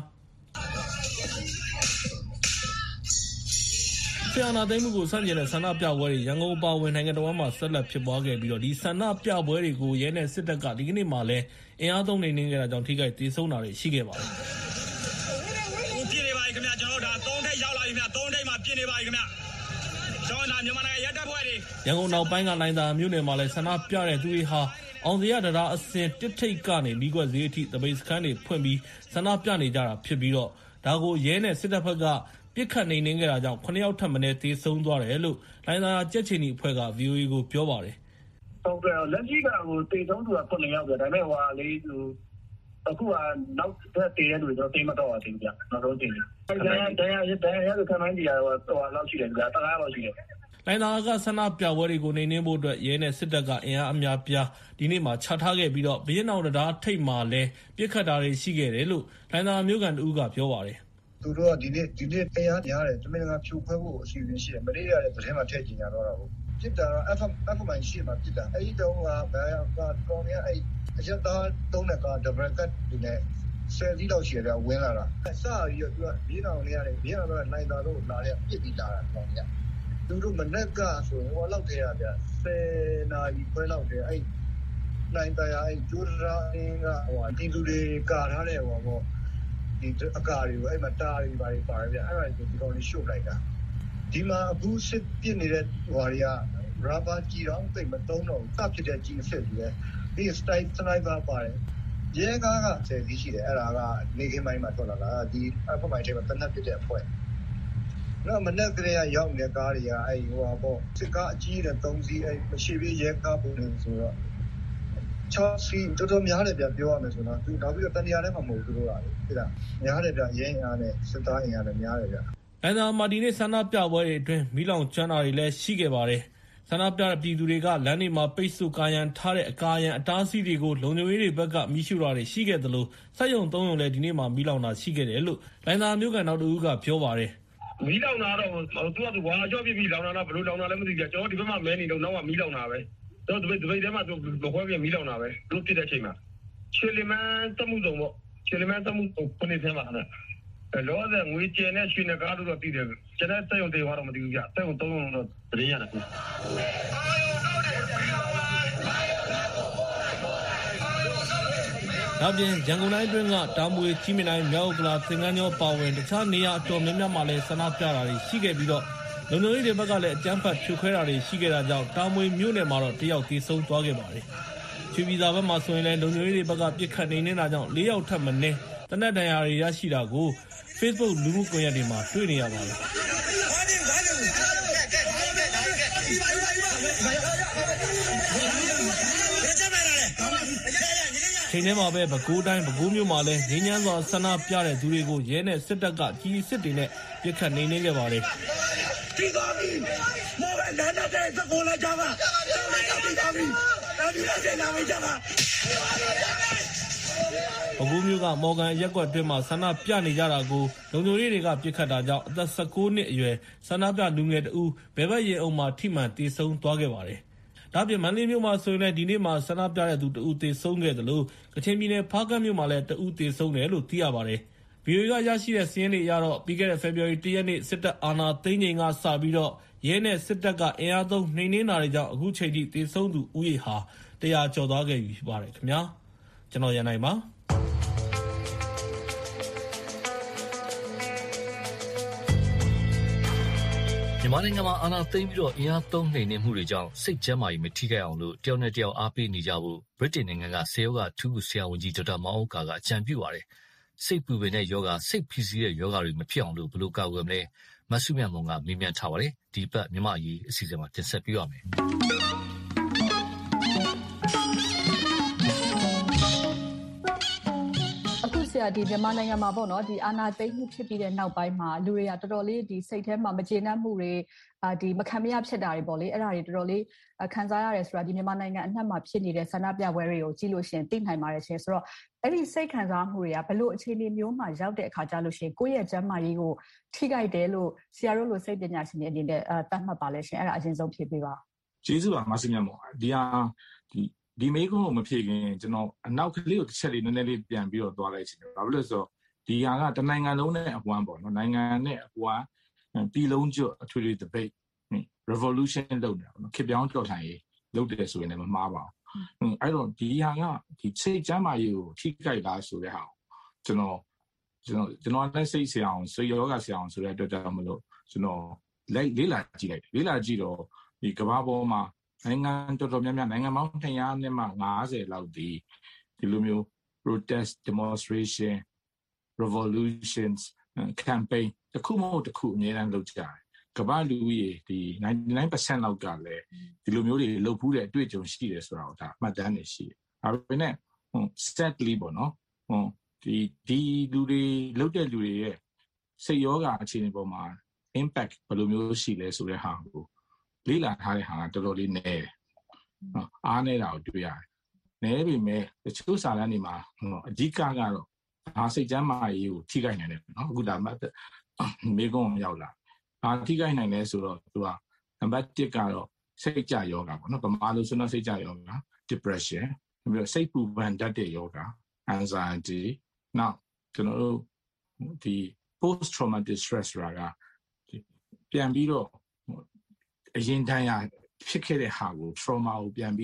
F: ဆရာနာသိမ်းမှုကိုစတင်တဲ့ဆန္ဒပြပွဲတွေရန်ကုန်အပါအဝင်နိုင်ငံတော်မှာဆက်လက်ဖြစ်ပွားခဲ့ပြီးတော့ဒီဆန္ဒပြပွဲတွေကိုရဲနဲ့စစ်တပ်ကဒီကနေ့မှလည်းအင်အားသုံးနေနေကြတာကြောင့်ထိခိုက်ဒေဆုံးတာတွေရှိခဲ့ပါတယ်
G: ။ပြည့်နေပါပြီခင်ဗျာကျွန်တော်တို့ဒါသုံးထိပ်ရောက်လာပြီခင်ဗျာသုံးထိပ်မှာပြည့်နေပါပြီခင်ဗျာ။ကျွန်တော်ဒါမြန်မာနိုင်ငံရဲတပ်ဖွဲ့တွေ
F: ရန်ကုန်နောက်ပိုင်းကလိုင်သာမြို့နယ်မှာလည်းဆန္ဒပြတဲ့သူတွေဟာအောင်စရတရားအစင်တစ်ထိပ်ကနေမိကွက်ဈေးအထိတပိတ်စခန်းတွေဖွင့်ပြီးဆန္ဒပြနေကြတာဖြစ်ပြီးတော့ဒါကိုရဲနဲ့စစ်တပ်ဘက်ကပြစ်ခတ်နေနေကြတာကြောင့်ခုနှစ်ယောက်ထပ်မံသေဆုံးသွားတယ်လို့လိုင်သာယာကြက်ချီနီအဖွဲ့က ဗီအိုအေကိုပြောပါတယ်
H: ။ဟုတ်ကဲ့လက်ရှိကဟိုသေဆုံးသူကခုနှစ်ယောက်ပဲဒါပေမဲ့ဟိုလေးသူအခုကနောက်ထပ်သေတဲ့လူတွေတော့သိမတော့ပါဘူးဗျ။နောက်ဆုံးသေတယ်။တရားတရားတရားရတဲ့ခမိုင်းကြီးကတော့ဟိုလောက်ရှိတယ်ဗျာတကားလောက်ရှိတယ်
F: ။လိုင်သာယာကဆန္ဒပြပွဲတွေကိုနေနှင်းဖို့အတွက်ရဲနဲ့စစ်တပ်ကအင်အားအများပြားဒီနေ့မှချထားခဲ့ပြီးတော့ဘရင်အောင်တရားထိပ်မှာလည်းပြစ်ခတ်တာတွေရှိခဲ့တယ်လို့လိုင်သာယာမြို့ကန်တူကပြောပါတယ်
H: သူတို့ကဒီနေ့ဒီနေ့တရားများတယ်တမင်ကဖြိုခွဲဖို့အစီအစဉ်ရှိတယ်မလေးရတဲ့သတင်းမှာထည့်ကြညာတော့တာကိုပြစ်တာ F F မိုင်းရှိမှာပြစ်တာအဲ့ဒီတုန်းကဘယ်ကကောင်းရအဲ့အရက်သားတုံးတဲ့က double cut ဒီနဲ့ဆယ်စီးလောက်ရှိတယ်ဝင်လာတာအစပြီးတော့သူကဘေးတော်လေးရတယ်ဘေးတော်တော့နိုင်တာတော့လာတယ်ပြစ်ပြီးလာတာကောင်းရသူတို့မနေ့ကဆိုဟိုလောက်ထဲရပြဆယ်နာရီခွဲလောက်တည်းအဲ့နိုင်တရားအဲ့ကျိုးရာအင်းကဟိုဒီလူတွေကာထားတဲ့ဟိုပေါ့ဒီအကာတွေကိုအဲ့မှာတားတွေပါပါတယ်ဗျအဲ့ဒါကိုဒီကောင်လေးရှုပ်လိုက်တာဒီမှာအခုစစ်ပြစ်နေတဲ့ဟိုတွေက rubber ကြီးတော့သိမသုံးတော့စဖြစ်တဲ့ကြီးအစ်တွေဒီ style sniper ပါတယ်ရဲကားကဆယ်စီးရှိတယ်အဲ့ဒါကနေခင်းပိုင်းမှာထွက်လာတာဒီအဖေမိုင်ထဲမှာတနက်ပြတဲ့အဖွဲ့နော်မနေ့ကလေးကရောက်နေတဲ့ကားတွေကအဲ့ဟိုပါပေါ့စစ်ကားအကြီးတဲ့သုံးစီးအဲ့မရှိပြေးရဲကားပုံလို့ဆိုတော့ချောစီတော်တော်များတယ်ဗျပြောရမယ်ဆိုတော့သူနောက်ပြီးတော့တန်တရားထဲမှာမဟုတ်သူတို့ကလေဟုတ်လားများတယ်ဗျရဲအင်အားနဲ့စစ်သားအင်အားနဲ့များတယ်ဗျ
F: လိုင်သာမှာဒီနေ့ဆန္ဒပြပွဲတွေအတွင်းမီးလောင်ကျွမ်းတာတွေလည်းရှိခဲ့ပါတယ်ဆန္ဒပြတဲ့ပြည်သူတွေကလမ်းတွေမှာပိတ်ဆို့ကာရန်ထားတဲ့အကာရန်အတားအဆီးတွေကိုလုံခြုံရေးတွေဘက်ကမီးရှို့တာတွေရှိခဲ့သလိုစက်ရုံသုံးရုံလည်းဒီနေ့မှာမီးလောင်တာရှိခဲ့တယ်လို့လိုင်သာမြို့ကန်နောက်တူကပြောပါတယ်
G: မီးလောင်တာတော့သူကသူဝါကြော့ပြပြီးလောင်တာလားဘယ်လိုလောင်တာလဲမသိကြကျွန်တော်ဒီဘက်မှာမဲနေတော့နောက်ကမီးလောင်တာပဲတော့ဒီဘက်ဒီဘက်ထဲမှာသူမခွဲပြမီးလောင်တာပဲသူပြစ်တဲ့အချိန်မှာချွေလီမန်တမှုစုံပေါ့ချွေလီမန်တမှုစုံခုနှစ်ထဲမှာနော်လောဆယ်ငွေကျင်နဲ့ရွှေနဲ့ကားတို့တော့တည်တယ်ကျွန်တော်စက်ရုံတေသွားတော့မတည်ဘူးဗျစက်ရုံသုံးရုံတော့တရင်ရတယ်ဒါ
F: ပြင်ရန်ကုန်တိုင်းအတွင်းကတာမွေကြီးမြင့်တိုင်းမြောက်ဥက္ကလာသင်္ကန်းကျော်ပါဝင်တခြားနေရာအတော်များများမှာလည်းဆန္ဒပြတာတွေရှိခဲ့ပြီးတော့လုံခြုံရေးတွေဘက်ကလည်းအကြမ်းဖက်ဖြိုခွဲတာတွေရှိခဲ့တာကြောင့်တာမွေမြို့နယ်မှာတော့တယောက်သေဆုံးသွားခဲ့ပါတယ်။ချွေပြည်သာဘက်မှာဆိုရင်လည်းလုံခြုံရေးတွေဘက်ကပြစ်ခတ်နေနေတာကြောင့်၄ယောက်ထပ်မနည်းတနက်ဒဏ်ရာတွေရရှိတာကို Facebook လူမှုကွန်ရက်တွေမှာတွေ့နေရပါတယ်။ချိန်ထဲမှာပဲပဲခူးတိုင်းပဲခူးမြို့မှာလည်းငင်းညမ်းစွာဆန္ဒပြတဲ့သူတွေကိုရဲနဲ့စစ်တပ်ကကြီးစစ်တွေနဲ့ပြစ်ခတ်နေနေခဲ့ပါတယ်။ဒီကောပြီမော်ဘယ်နာနာတဲ့စကောလာကြပါကျောင်းလေးကပြီးပါပြီ။ဒါဒီလက်နဲ့နာမည်ကြပါပဲခူးမြို့ကမော်ဂန်ရက်ကွက်အတွင်းမှာဆန္ဒပြနေကြတာကိုလုံခြုံရေးတွေကပြစ်ခတ်တာကြောင့်အသက်၁၉နှစ်အရွယ်ဆန္ဒပြလူငယ်တဦးဘယ်ဘက်ရင်အုံမှာထိမှန်တေဆုံးသွားခဲ့ပါတယ်။ဒါပြင်မန္တလေးမြို့မှာဆိုရင်လည်းဒီနေ့မှာဆန္ဒပြတဲ့သူတဦးသေဆုံးခဲ့သလိုကချင်ပြည်နယ်ဖားကန့်မြို့မှာလည်းတဦးသေဆုံးတယ်လို့သိရပါတယ်။ ဗီအိုအေကရရှိတဲ့စာရင်းတွေအရတော့ပြီးခဲ့တဲ့ဖေဖော်ဝါရီ၁ရက်နေ့စစ်တပ်အာဏာသိမ်းချိန်ကစပြီးတော့ရဲနဲ့စစ်တပ်ကအင်အားသုံးနှိမ်နင်းတာတွေကြောင့်အခုချိန်ထိသေဆုံးသူဦးရေဟာတရာကျော်သွားခဲ့ပြီဖြစ်ပါတယ်ခင်ဗျာ။ကျွန်တော်ရန်နိုင်ပါ
I: မြန်မာနိုင်ငံမှာအာဏာသိမ်းပြီးတော့အင်အားသုံးနှိမ်နင်းမှုတွေကြောင့်စိတ်ကျန်းမာရေးမထိခိုက်အောင်လို့တယောက်နဲ့တယောက်အားပေးနေကြဖို့ဗြိတိန်နိုင်ငံကဆေးရောဂါထူးဆရာဝန်ကြီးဒေါက်တာမောင်အောင်ကာကအကြံပြုပါတယ်။စိတ်ပူပင်တဲ့ယောဂစိတ်ဖိစီးတဲ့ယောဂတွေမဖြစ်အောင်လို့ဘယ်လိုကာကွယ်မလဲမဆုမြတ်မုံကမေးမြန်းထားပါတယ်။ဒီပတ်မြန်မာအရေးအစီအစဉ်မှာတင်ဆက်ပေးရမယ်။
B: ဆရာဒီမြန်မာနိုင်ငံမှာပေါ့နော်ဒီအာဏာသိမ်းမှုဖြစ်ပြီးတဲ့နောက်ပိုင်းမှာလူတွေကတော်တော်လေးဒီစိတ်ထဲမှာမကျေနပ်မှုတွေအာဒီမခံမရဖြစ်တာတွေပေါ့လေအဲ့ဒါတွေတော်တော်လေးခံစားရတယ်ဆိုတာဒီမြန်မာနိုင်ငံအနှံ့မှာဖြစ်နေတဲ့ဆန္ဒပြပွဲတွေကိုကြည့်လို့ရှိရင်သိနိုင်ပါတယ်ရှင်ဆိုတော့အဲ့ဒီစိတ်ခံစားမှုတွေကဘလို့အခြေအနေမျိုးမှာရောက်တဲ့အခါကျလို့ရှိရင်ကိုယ့်ရဲ့ကျန်းမာရေးကိုထိခိုက်တယ်လို့ဆရာတို့လိုစိတ်ပညာရှင်တွေအနေနဲ့သတ်မှတ်ပါလဲရှင်အဲ့ဒါအရင်ဆုံးဖြေပေးပါ
J: ကျေးဇူးပါမဆင်မြတ်မောဒီဟာဒီဒီမေးခွန်းကိုမဖြေခင်ကျွန်တော်အနောက်ကလေးကိုတစ်ချက်လေးနည်းနည်းလေးပြန်ပြီးတော့သွားလိုက်ချင်တယ်။ဘာဖြစ်လို့လဲဆိုတော့ဒီဟာကတနိုင်ငံလုံးနဲ့အဝမ်းပေါ့နော်နိုင်ငံနဲ့အဝမ်းပြည်လုံးကျွတ်အထွေထွေ debate revolution လုပ်နေတာပေါ့နော်ခေတ်ပြောင်းတော်လှန်ရေးလုပ်တယ်ဆိုရင်လည်းမမှားပါဘူး။အဲ့တော့ဒီဟာကဒီစိတ်ကျန်းမာရေးကိုထိခိုက်လားဆိုတဲ့ဟာကိုကျွန်တော်ကျွန်တော်ကျွန်တော်လည်းစိတ်ဆရာအောင်စိတ်ယောဂဆရာအောင်ဆိုတဲ့အတွက်ကြောင့်မလို့ကျွန်တော်လိုက်လေးလာကြည့်လိုက်လေးလာကြည့်တော့ဒီကမ္ဘာပေါ်မှာနိုင်ငံတော်တော်များများနိုင်ငံပေါင်း၂၀၀နဲ့မှ၅၀လောက်ဒီဒီလိုမျိုး protest demonstration revolutions campaign တခုမဟုတ်တခုအများအားလုပ်ကြတယ်ကမ္ဘာလူဦးရေဒီninety-nine percent လောက်ကလည်းဒီလိုမျိုးတွေလုပ်ဖူးတဲ့အတွေ့အကြုံရှိတယ်ဆိုတာကိုဒါမှတ်တမ်းနေရှိတယ်ဒါပေမဲ့ဟို sadly ပေါ့နော်ဟိုဒီဒီလူတွေလုပ်တဲ့လူတွေရဲ့စိတ်ယောဂအခြေအနေပေါ်မှာ impact ဘယ်လိုမျိုးရှိလဲဆိုတဲ့ဟာကိုလေးလာထားတဲ့ဟာကတော်တော်လေးနည်းတယ်နော်အားနေတာကိုတွေ့ရတယ်နည်းပြီမဲ့တချို့စာတမ်းတွေမှာအဓိကကတော့ဒါစိတ်ကျန်းမာရေးကိုထိခိုက်နိုင်တယ်နော်အခုဒါမှမေကုန်းရောက်လာဒါထိခိုက်နိုင်တယ်ဆိုတော့သူကနံပါတ်oneကတော့စိတ်ကြယောဂပေါ့နော်ဗမာလိုဆိုတော့စိတ်ကြယောဂ depression ပြီးတော့စိတ်ပူပန်တတ်တဲ့ယောဂ anxiety နောက်ကျွန်တော်တို့ဒီ post traumatic stress ဆိုတာကပြန်ပြီးတော့အရင်တန်းရဖြစ်ခဲ့တဲ့ဟာကို trauma ကိုပြန်ပြီးတော့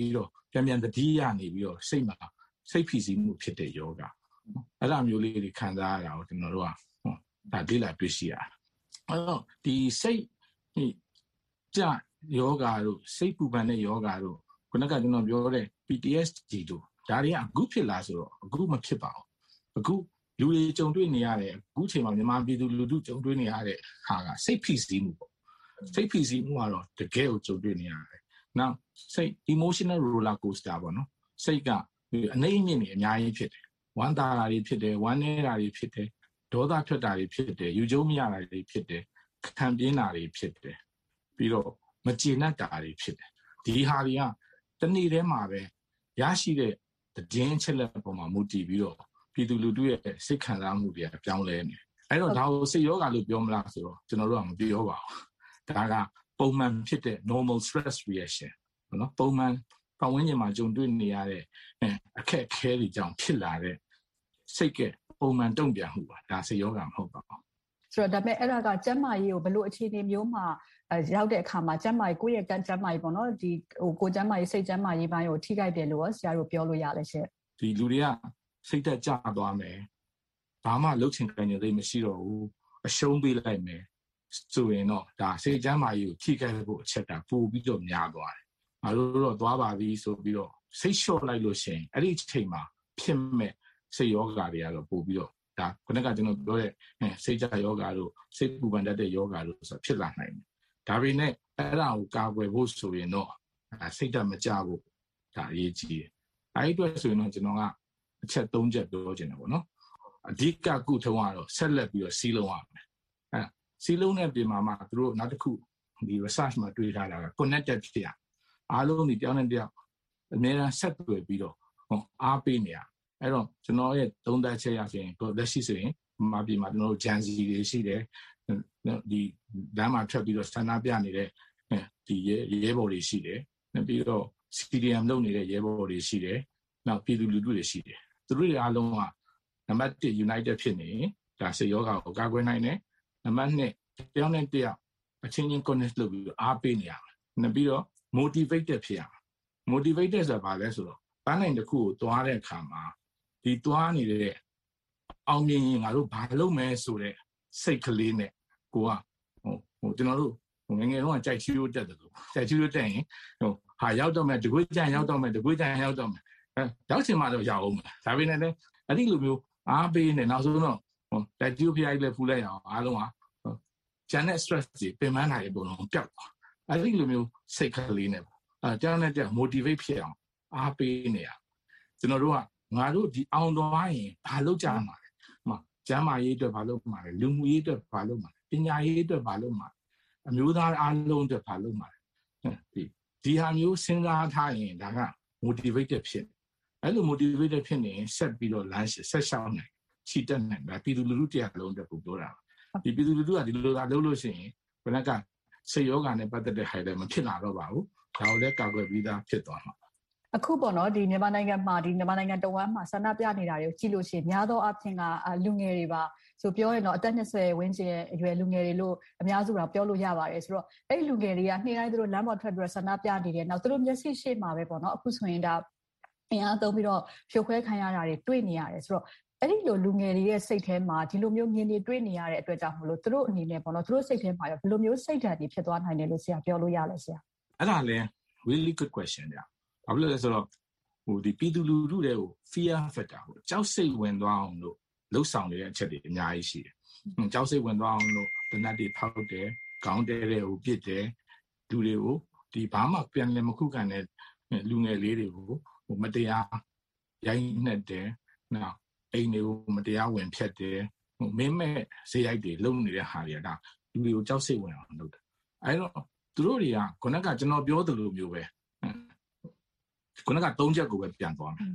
J: ပြန်ပြန်တတိယနေပြီးတော့စိတ်မှာစိတ်ဖိစီးမှုဖြစ်တဲ့ယောဂအဲ့လိုမျိုးလေးတွေခံစားရတာကိုကျွန်တော်တို့ကဟောဒါလေ့လာတွေ့ရှိရအဲ့တော့ဒီစိတ်ကြယောဂတို့စိတ်ပူပန်တဲ့ယောဂတို့ခုနကကျွန်တော်ပြောတဲ့ P T S D တို့ဒါတွေကအခုဖြစ်လာဆိုတော့အခုမဖြစ်ပါဘူးအခုလူတွေကြုံတွေ့နေရတဲ့အခုချိန်မှာမြန်မာပြည်သူလူထုကြုံတွေ့နေရတဲ့ဟာကစိတ်ဖိစီးမှုပေါ့စိတ်ဖိစီးမှုကတော့တကယ်ကိုကြုံတွေ့နေရတယ်နောက်စိတ် emotional roller coaster ပေါ့နော်စိတ်ကအနှိမ့်အမြင့်တွေအများကြီးဖြစ်တယ်ဝမ်းသာတာတွေဖြစ်တယ်ဝမ်းနည်းတာတွေဖြစ်တယ်ဒေါသထွက်တာတွေဖြစ်တယ်ယူကျုံမရတာတွေဖြစ်တယ်ခံပြင်းတာတွေဖြစ်တယ်ပြီးတော့မကျေနပ်တာတွေဖြစ်တယ်ဒီဟာတွေကတနေ့တည်းမှာပဲရရှိတဲ့သတင်းချက်လက်ပေါ်မှာမူတည်ပြီးတော့ပြည်သူလူထုရဲ့စိတ်ခံစားမှုတွေပြောင်းလဲနေအဲ့တော့ဒါကိုစိတ်ယောဂလို့ပြောမလားဆိုတော့ကျွန်တော်တို့ကမပြောပါဘူးဒါကပုံမှန်ဖြစ်တဲ့ normal stress reaction နော်ပုံမှန်ပတ်ဝန်းကျင်မှာကြုံတွေ့နေရတဲ့အခက်အခဲတွေကြောင့်ဖြစ်လာတဲ့စိတ်ကပုံမှန်တုံ့ပြန်မှုပါဒါစိတ်ယောဂမဟုတ်ပါဘူး
B: ဆိုတော့ဒါပေမဲ့အဲ့ဒါကကျန်းမာရေးကိုဘယ်လိုအခြေအနေမျိုးမှာရောက်တဲ့အခါမှာကျန်းမာရေးကိုယ့်ရဲ့ကံကျန်းမာရေးပေါ့နော်ဒီဟိုကိုကျန်းမာရေးစိတ်ကျန်းမာရေးပိုင်းကိုထိခိုက်တယ်လို့ဆရာတို့ပြောလို့ရလဲရှင့်
J: ဒီလူတွေကစိတ်သက်ကြသွားမယ်ဘာမှလှုပ်ချင်ကြင်သိမရှိတော့ဘူးအရှုံးပေးလိုက်မယ်ဆိုရင်တော့ဒါစိတ်ကျန်းမာရေးကိုထိခိုက်ဖို့အချက်ကပိုပြီးတော့များသွားတယ်ငါတို့တော့သွားပါပြီဆိုပြီးတော့စိတ်လျှော့လိုက်လို့ရှိရင်အဲ့ဒီအချိန်မှာဖြစ်မဲ့စိတ်ယောဂတွေကတော့ပိုပြီးတော့ဒါခုနကကျွန်တော်ပြောတဲ့စိတ်ကြယောဂတို့စိတ်ပူပန်တတ်တဲ့ယောဂတို့ဆိုဖြစ်လာနိုင်တယ်ဒါပေမဲ့အဲ့ဒါကိုကာကွယ်ဖို့ဆိုရင်တော့စိတ်ဓာတ်မကြဖို့ဒါအရေးကြီးတယ်အဲ့ဒီအတွက်ဆိုရင်တော့ကျွန်တော်ကအချက်၃ချက်ပြောချင်တယ်ပေါ့နော်အဓိကကုထုံးကတော့ဆက်လက်ပြီးတော့စီးလုံးရမယ်အဲစီးလုံးတဲ့ပြင်မှာမှသူတို့နောက်တစ်ခုဒီ research မှာတွေ့ထားတာက connected ဖြစ်ရအားလုံးဒီတယောက်နဲ့တယောက်အများအားဆက်သွယ်ပြီးတော့ဟောအားပေးနေရအဲ့တော့ကျွန်တော်ရဲ့သုံးသပ်ချက်ရဆိုရင်လက်ရှိဆိုရင်မာပြည်မှာကျွန်တော်တို့ဂျန်စီတွေရှိတယ်ဒီလမ်းမှာထွက်ပြီးတော့ဆန္ဒပြနေတဲ့ဒီရဲဘော်တွေရှိတယ်ပြီးတော့ C D M လုပ်နေတဲ့ရဲဘော်တွေရှိတယ်နောက်ပြည်သူလူထုတွေရှိတယ်သူတို့တွေအားလုံးကနံပါတ်၁ united ဖြစ်နေဒါစိတ်ယောဂကိုကာကွယ်နိုင်တယ်နံပါတ်၂တယောက်နဲ့တယောက်အချင်းချင်း connect လုပ်ပြီးအားပေးနေရမယ်နောက်ပြီးတော့ motivated ဖြစ်ရမယ် motivated ဆိုတာဘာလဲဆိုတော့ပန်းနိုင်တစ်ခုကိုသွားတဲ့အခါမှာဒီသွားနေတဲ့အောင်မြင်ရင်ငါတို့ဘာလုပ်မယ်ဆိုတဲ့စိတ်ကလေးနဲ့ကိုကဟိုဟိုကျွန်တော်တို့ငငယ်တော့ကြိုက်ချီးလို့တက်တယ်လို့ကြိုက်ချီးလို့တက်ရင်ဟိုဟာရောက်တော့မယ်တကွေးကြံရောက်တော့မယ်တကွေးကြံရောက်တော့မယ်အဲရောက်ချင်မှတော့ရအောင်မယ်ဒါပေမဲ့လည်းအဲ့ဒီလိုမျိုးအားပေးနေနောက်ဆုံးတော့ဟိုတက်ကျူဖျားကြီးလည်းဖူးလိုက်အောင်အားလုံးကကျန်တဲ့ stress တွေပင်ပန်းတာတွေပုံလုံးပျောက်သွားအဲ့ဒီလိုမျိုးစိတ်ကလေးနဲ့အဲတောင်းနဲ့တက် motivate ဖြစ်အောင်အားပေးနေရကျွန်တော်တို့ကငါတို့ဒီအောင်သွားရင်ဘာလုပ်ကြမှာလဲဟိုကျမ်းမာရေးအတွက်ဘာလုပ်မှာလဲလူမှုရေးအတွက်ဘာလုပ်မှာလဲပညာရေးအတွက်ဘာလုပ်မှာလဲအမျိုးသားအားလုံးအတွက်ဘာလုပ်မှာလဲဒီဒီဟာမျိုးစဉ်းစားထားရင်ဒါက motivated ဖြစ်အဲ့လို motivated ဖြစ်နေရင်ဆက်ပြီးတော့လမ်းဆက်ရှောင်းနိုင်ချီတက်နိုင်ဒါပြည်သူလူထုတရားလုံးအတွက်ကိုပြောတာဒီပြည်သူလူထုကဒီလိုသာလုပ်လို့ရှိရင်ဘယ်နဲ့ကစိတ်ယောဂနဲ့ပတ်သက်တဲ့ highlight မဖြစ်လာတော့ပါဘူးဒါကိုလည်းကာကွယ်ပြီးသားဖြစ်သွားမှာ
B: အခုပေါ့နော်ဒီမြန်မာနိုင်ငံမှာဒီမြန်မာနိုင်ငံတဝမ်းမှာဆန္ဒပြနေတာတွေကိုကြည့်လို့ရှိရင်များသောအားဖြင့်ကလူငယ်တွေပါဆိုပြောရင်တော့အသက်၂၀ဝန်းကျင်အရွယ်လူငယ်တွေလို့အများစုကပြောလို့ရပါတယ်ဆိုတော့အဲ့ဒီလူငယ်တွေကနေ့တိုင်းသူတို့လမ်းပေါ်ထွက်ပြီးတော့ဆန္ဒပြနေတယ်နောက်သူတို့မျက်စိရှေ့မှာပဲပေါ့နော်အခုဆိုရင်ဒါအင်အားသုံးပြီးတော့ဖြိုခွဲခံရတာတွေတွေ့နေရတယ်ဆိုတော့အဲ့ဒီလိုလူငယ်တွေရဲ့စိတ်ထဲမှာဒီလိုမျိုးမြင်နေတွေ့နေရတဲ့အတွက်ကြောင့်မလို့သူတို့အနေနဲ့ပေါ့နော်သူတို့စိတ်ထဲမှာရောဘယ်လိုမျိုးစိတ်ဓာတ်တွေဖြစ်သွားနိုင်တယ်လို့ဆရာပြောလို့ရလဲဆရာ
J: အဲ့ဒါလည်း really good question ညာဘာလို့လဲဆိုတော့ဟိုဒီပြည်သူလူထုတွေကို fear factor ကိုကြောက်စိတ်ဝင်သွားအောင်လို့လှုပ်ဆောင်နေတဲ့အချက်တွေအများကြီးရှိတယ်။ကြောက်စိတ်ဝင်သွားအောင်လို့တနတ်တွေဖောက်တယ်၊ခေါင်းတဲတွေကိုပစ်တယ်၊လူတွေကိုဒီဘာမှပြန်လည်မခုခံတဲ့လူငယ်လေးတွေကိုဟိုမတရားရိုင်းနှက်တယ်။နောက်အိမ်တွေကိုမတရားဝင်ဖျက်တယ်။ဟိုမင်းမဲ့ဈေးရိုက်တွေလုံနေတဲ့ဟာတွေကဒါလူတွေကိုကြောက်စိတ်ဝင်အောင်လုပ်တယ်။အဲတော့သူတို့တွေကခုနကကျွန်တော်ပြောသလိုမျိုးပဲခုနကသုံးချက်ကိုပဲပြန်သွားမယ်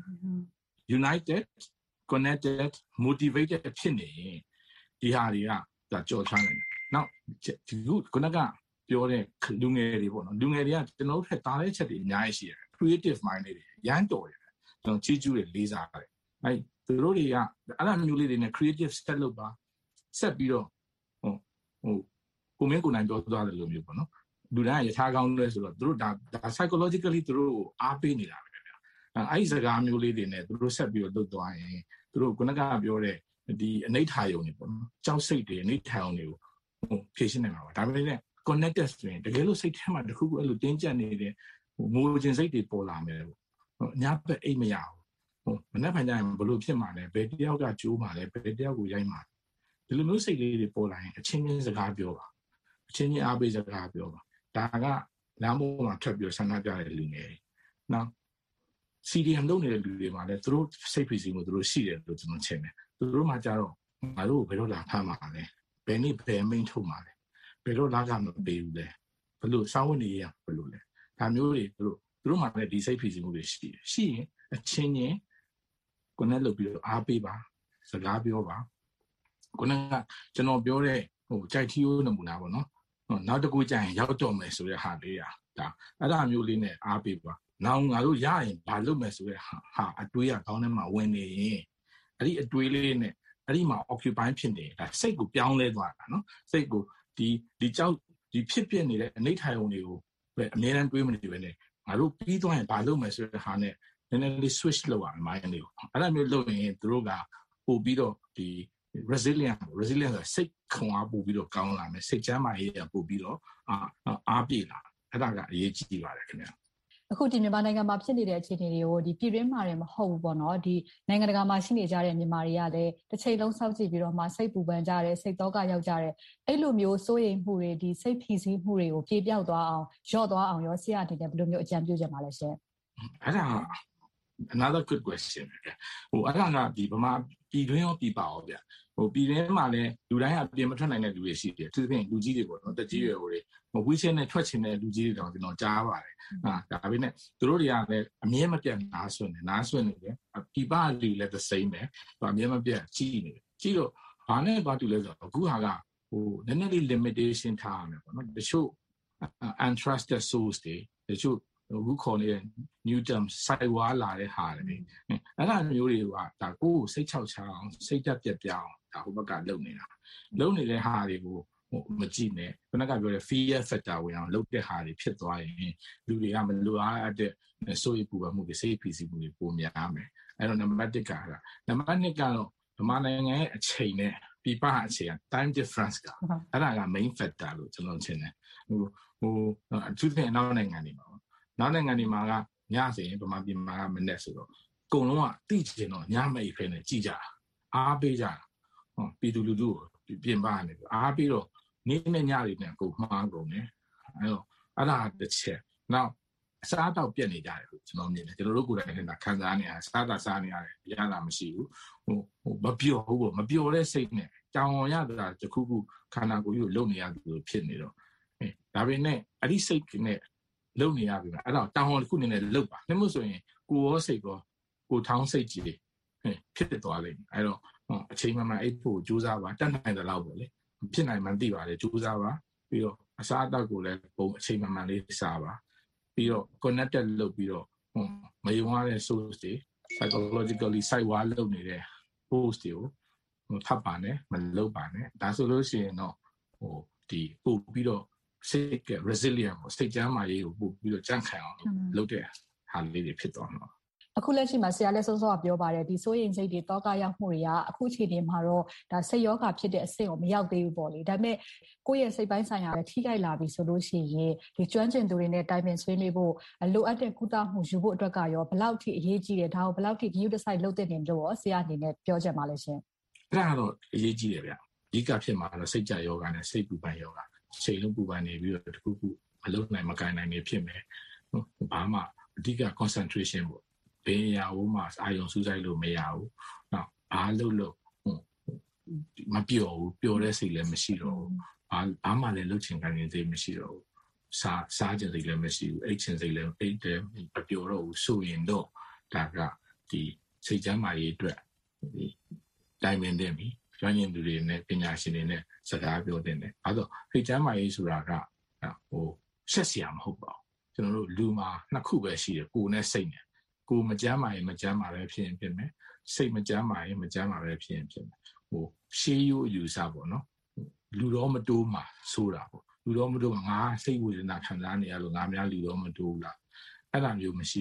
J: united connected motivated ဖြစ်နေရင်ဒီဟာတွေကဒါကြော်ချနိုင်တယ်နောက်ဒီခုနကပြောတဲ့လူငယ်တွေပေါ့နော်လူငယ်တွေကကျွန်တော်တို့ထက်တားတဲ့ချက်တွေအများကြီးရှိတယ် creative mind တွေရမ်းတော်တယ်ကျွန်တော်ချီးကျူးတယ်လေးစားတယ်အဲသူတို့တွေကအဲ့လိုမျိုးလေးတွေနဲ့ creative set လုပ်ပါဆက်ပြီးတော့ဟိုဟိုကိုမင်းကိုနိုင်ပြောသွားတယ်လို့မျိုးပေါ့နော်လူတိုင်းကယထာကောင်းလဲဆိုတော့သူတို့ဒါ psychologically သူတို့အားပေးနေတာပဲဗျာအဲ့ဒီစကားမျိုးလေးတွေနဲ့သူတို့ဆက်ပြီးတော့လုပ်သွားရင်သူတို့ခုနကပြောတဲ့ဒီအနိဋ္ဌာယုံတွေပေါ့နော်ကြောက်စိတ်တွေအနိဋ္ဌာယုံတွေကိုဟိုဖြည့်ရှင်းနိုင်မှာပါဒါပေမဲ့ connected ဆိုရင်တကယ်လို့စိတ်ထဲမှာတစ်ခုခုအဲ့လိုတင်းကျပ်နေတဲ့ဟိုငိုခြင်းစိတ်တွေပေါ်လာမယ်ပေါ့ဟိုအများပဲအိတ်မရဘူးဟိုမနေ့ကညရင်ဘလို့ဖြစ်မှာလဲဘယ်တယောက်ကကြိုးမှာလဲဘယ်တယောက်ကိုရိုက်မှာဒီလိုမျိုးစိတ်လေးတွေပေါ်လာရင်အချင်းချင်းစကားပြောပါအချင်းချင်းအားပေးစကားပြောပါဒါကလမ်းပေါ်မှာထွက်ပြီးဆန္ဒပြတဲ့လူငယ်နော် စီ ဒီ အမ် လုပ်နေတဲ့လူတွေမှာလည်းသူတို့စိတ်ဖိစီးမှုသူတို့ရှိတယ်လို့ကျွန်တော်ထင်တယ်သူတို့မှကြတော့ငါတို့ဘယ်တော့လာဖမ်းမှာလဲဘယ်နေ့ဘယ်မိန်ထုတ်မှာလဲဘယ်တော့လာကမပေးဘူးလဲဘယ်လိုစောင်းဝင်နေရဘယ်လိုလဲဒါမျိုးတွေသူတို့သူတို့မှလည်းဒီစိတ်ဖိစီးမှုတွေရှိတယ်ရှိရင်အချင်းချင်းကိုယ်နဲ့လုပ်ပြီးတော့အားပေးပါစကားပြောပါကိုယ်ကကျွန်တော်ပြောတဲ့ဟိုကြိုက်ထီးရိုးနမူနာပေါ့နော်နောက်တစ်ခုကျရင်ရောက်တော့မယ်ဆိုတဲ့ဟာလေးอ่ะဒါအဲ့ဒါမျိုးလေးနဲ့အားပေးပါနောက်ငါတို့ရရင်ဘာလုပ်မယ်ဆိုတဲ့ဟာအတွေးကခေါင်းထဲမှာဝင်နေရင်အဲ့ဒီအတွေးလေးနဲ့အဲ့ဒီမှာ occupy ဖြစ်နေတာစိတ်ကိုပြောင်းလဲသွားတာနော်စိတ်ကိုဒီဒီကြောက်ဒီဖြစ်ပြနေတဲ့အနိဋ္ဌာယုံတွေကိုပဲအများအားတွေးမနေပဲနဲ့ငါတို့ပြီးသွားရင်ဘာလုပ်မယ်ဆိုတဲ့ဟာနဲ့နည်းနည်းလေး switch လုပ်ရမှာအဲ့လိုအဲ့ဒါမျိုးလုပ်ရင်သူတို့ကပို့ပြီးတော့ဒီ resilient resilient ဆိုစိတ်ခွန်အားပို့ပြီးတော့ကောင်းလာမယ်စိတ်ချမ်းသာရေးပို့ပြီးတော့အာအားပြေလာအဲ့ဒါကအရေးကြီးပါတယ်ခင်ဗျာ
B: အခုဒီမြန်မာနိုင်ငံမှာဖြစ်နေတဲ့အခြေအနေတွေကိုဒီပြည်တွင်းမှာလည်းမဟုတ်ဘူးပေါ့နော်ဒီနိုင်ငံတကာမှာရှိနေကြတဲ့မြန်မာတွေကလည်းတစ်ချိန်လုံးစောင့်ကြည့်ပြီးတော့မှစိတ်ပူပန်ကြတယ်စိတ်တော့ကရောက်ကြတယ်အဲ့လိုမျိုးစိုးရိမ်မှုတွေဒီစိတ်ဖိစီးမှုတွေကိုပြေပြောက်သွားအောင်လျော့သွားအောင်ရောဆရာအနေနဲ့ဘယ်လိုမျိုးအကြံပြုချင်ပါလဲရှင်
J: အဲ့ဒါ another good question ပဲဟိုအဲ့ဒါကဒီဗမာပြည်တွင်းရောပြည်ပရောဗျဟိုပြည်တွင်းမှာလည်းလူတိုင်းအပြင်မထွက်နိုင်တဲ့လူတွေရှိတယ်သူသဖြင့်လူကြီးတွေပေါ့နော်တက်ကြီးရွယ်ဟိုတွေမဝီးချင်းနဲ့ထွက်ချင်တဲ့လူကြီးတွေတောင်ကျွန်တော်ကြားပါတယ်ဟာဒါပေမဲ့သူတို့တွေကလည်းအမြဲမပြတ်နားဆွနေနားဆွနေတယ်ပြည်ပလူလည်း the same ပဲအမြဲမပြတ်ကြည့်နေတယ်ကြည့်တော့ဘာနဲ့ဘာတူလဲဆိုတော့အခုဟာကဟိုနည်းနည်းလေး limitation ထားရမယ်ပေါ့နော်တချို့ untrusted source တွေတချို့အခုခေါ်နေတဲ့ new term စိုက်ဝါလာတဲ့ဟာတွေအဲ့ဒါမျိုးတွေကဒါကိုယ်ကိုစိတ်ချောက်ချအောင်စိတ်တက်ပြက်ပြောင်းဒါဟိုဘက်ကလုံနေတာလုံနေတဲ့ဟာတွေကိုဟိုမကြည့်နဲ့ခုနကပြောတဲ့ fear factor ဝင်အောင်လုပ်တဲ့ဟာတွေဖြစ်သွားရင်လူတွေကမလိုအားအပ်တဲ့စိုးရိမ်ပူပန်မှုတွေစိတ်ဖိစီးမှုတွေပိုများမယ်အဲ့တော့ number တစ်ကဟာနံပါတ်နှစ်ကတော့ဗမာနိုင်ငံရဲ့အချိန်နဲ့ပြည်ပအချိန် time difference ကအဲ့ဒါက main factor လို့ကျွန်တော်ထင်တယ်ဟိုဟိုအထူးသဖြင့်နောက်နိုင်ငံတွေမှာနောက်နိုင်ငံတွေမှာကညဆိုရင်ဗမာပြည်မှာကမနေ့ဆိုတော့အကုန်လုံးကတိကျင်တော့ညမိတ်ဖဲနဲ့ကြည်ကြတာအားပေးကြတာဟောပြည်သူလူထုကိုပြင်ပနေအားပေးတော့နေ့နဲ့ညတွေနဲ့ကိုမှားကုန်တယ်အဲတော့အဲ့ဒါတစ်ချက်နောက်အစားအသောက်ပြက်နေကြတယ်လို့ကျွန်တော်မြင်တယ်ကျွန်တော်တို့ကိုယ်တိုင်လည်းခံစားနေရတယ်စားတာစားနေရတယ်ရတာမရှိဘူးဟိုဟိုမပြောဘူးပေါ့မပြောတဲ့စိတ်နဲ့ကြောင်ရတာတခုခုခန္ဓာကိုယ်ကြီးကိုလုံနေရတယ်လို့ဖြစ်နေတော့အဲဒါပေမဲ့အဲ့ဒီစိတ်နဲ့လုံနေရပြီအဲ့တော့တောင်ဟောတစ်ခုအနေနဲ့လုံပါနှမို့ဆိုရင်ကိုရောစိတ်ကောကိုထောင်းစိတ်ကြီးဖြစ်သွားလိမ့်မယ်အဲ့တော့အချိန်မှန်မှန်အိပ်ဖို့ကြိုးစားပါတတ်နိုင်တဲ့လောက်ပေါ့လေဖြစ်နိုင်မှန်းသိပါတယ်ကြိုးစားပါပြီးတော့အစားအသောက်ကိုလည်းပုံအချိန်မှန်မှန်လေးစားပါပြီးတော့ connected လုပ်ပြီးတော့မယုံရတဲ့ source တွေ psychologically site wall လုပ်နေတဲ့ post တွေကိုထပ်ပါနဲ့မလုပ်ပါနဲ့ဒါဆိုလို့ရှိရင်တော့ဟိုဒီပို့ပြီးတော့စိတ်က resilient ကိုစိတ်ကြမ်းမာရေးကိုပို့ပြီးတော့ကြံ့ခိုင်အောင်လုပ်တဲ့ဟာလေးတွေဖြစ်သွားမှာ
B: အခုလက်ရှိမှာဆရာလည်းစောစောကပြောပါတယ်ဒီစိုးရိမ်စိတ်တွေတောကရောက်မှုတွေကအခုချိန်ဒီမှာတော့ဒါစိတ်ယောဂဖြစ်တဲ့အဆင့်ကိုမရောက်သေးဘူးပေါ့လေဒါပေမဲ့ကိုယ့်ရဲ့စိတ်ပိုင်းဆိုင်ရာလည်းထိခိုက်လာပြီဆိုလို့ရှိရင်ဒီကျွမ်းကျင်သူတွေနဲ့တိုင်ပင်ဆွေးနွေးဖို့လိုအပ်တဲ့ကုသမှုယူဖို့အတွက်ကရောဘယ်လောက်ထိအရေးကြီးတယ်ဒါကိုဘယ်လောက်ထိ view decide လုပ်တဲ့နေလို့ရောဆရာအနေနဲ့ပြောချင်ပါလဲရှင်
J: အဲ့ဒါတော့အရေးကြီးတယ်ဗျအဓိကဖြစ်မှာတော့စိတ်ကြယောဂနဲ့စိတ်ပူပန်ယောဂချိန်လုံးပူပန်နေပြီးတော့တခုခုမလုပ်နိုင်မကိုင်နိုင်နေဖြစ်မယ်ဘာမှအဓိက concentration ပေါ့ဘယ်ရာဦးမှာအာယုံစူးစိုက်လို့မရဘူး။နောက်ဘာလို့လို့မပြောဘူးပျော်တဲ့စိတ်လည်းမရှိတော့ဘူး။ဘာဘာမှလည်းလှုပ်ချင်ကြင်စိတ်မရှိတော့ဘူး။စားစားကြင်စိတ်လည်းမရှိဘူး။အိတ်ချင်စိတ်လည်းအိတ်တယ်မပျော်တော့ဘူးဆိုရင်တော့ဒါကဒီစိတ်ချမ်းသာရေးအတွက်ဒီတိုင်ပင်တဲ့ပြီ။ကျွမ်းကျင်သူတွေနဲ့ပညာရှင်တွေနဲ့စကားပြောတဲ့တယ်။အဲဒါစိတ်ချမ်းသာရေးဆိုတာကဟိုရှက်စရာမဟုတ်ပါဘူး။ကျွန်တော်တို့လူမှာနှစ်ခုပဲရှိတယ်ကိုယ်နဲ့စိတ်နဲ့ကိုမကြမ်းမာရင်မကြမ်းမာပဲဖြစ်ရင်ဖြစ်မယ်စိတ်မကြမ်းမာရင်မကြမ်းမာပဲဖြစ်ရင်ဖြစ်မယ်ဟိုရှေးရိုးအယူဆပေါ့နော်လူတော်မတိုးမှာဆိုတာပေါ့လူတော်မတိုးငါစိတ်ဝေဒနာခံစားနေရလို့ငါများလူတော်မတိုးဘူးလားအဲ့ဒါမျိုးမရှိပါဘူး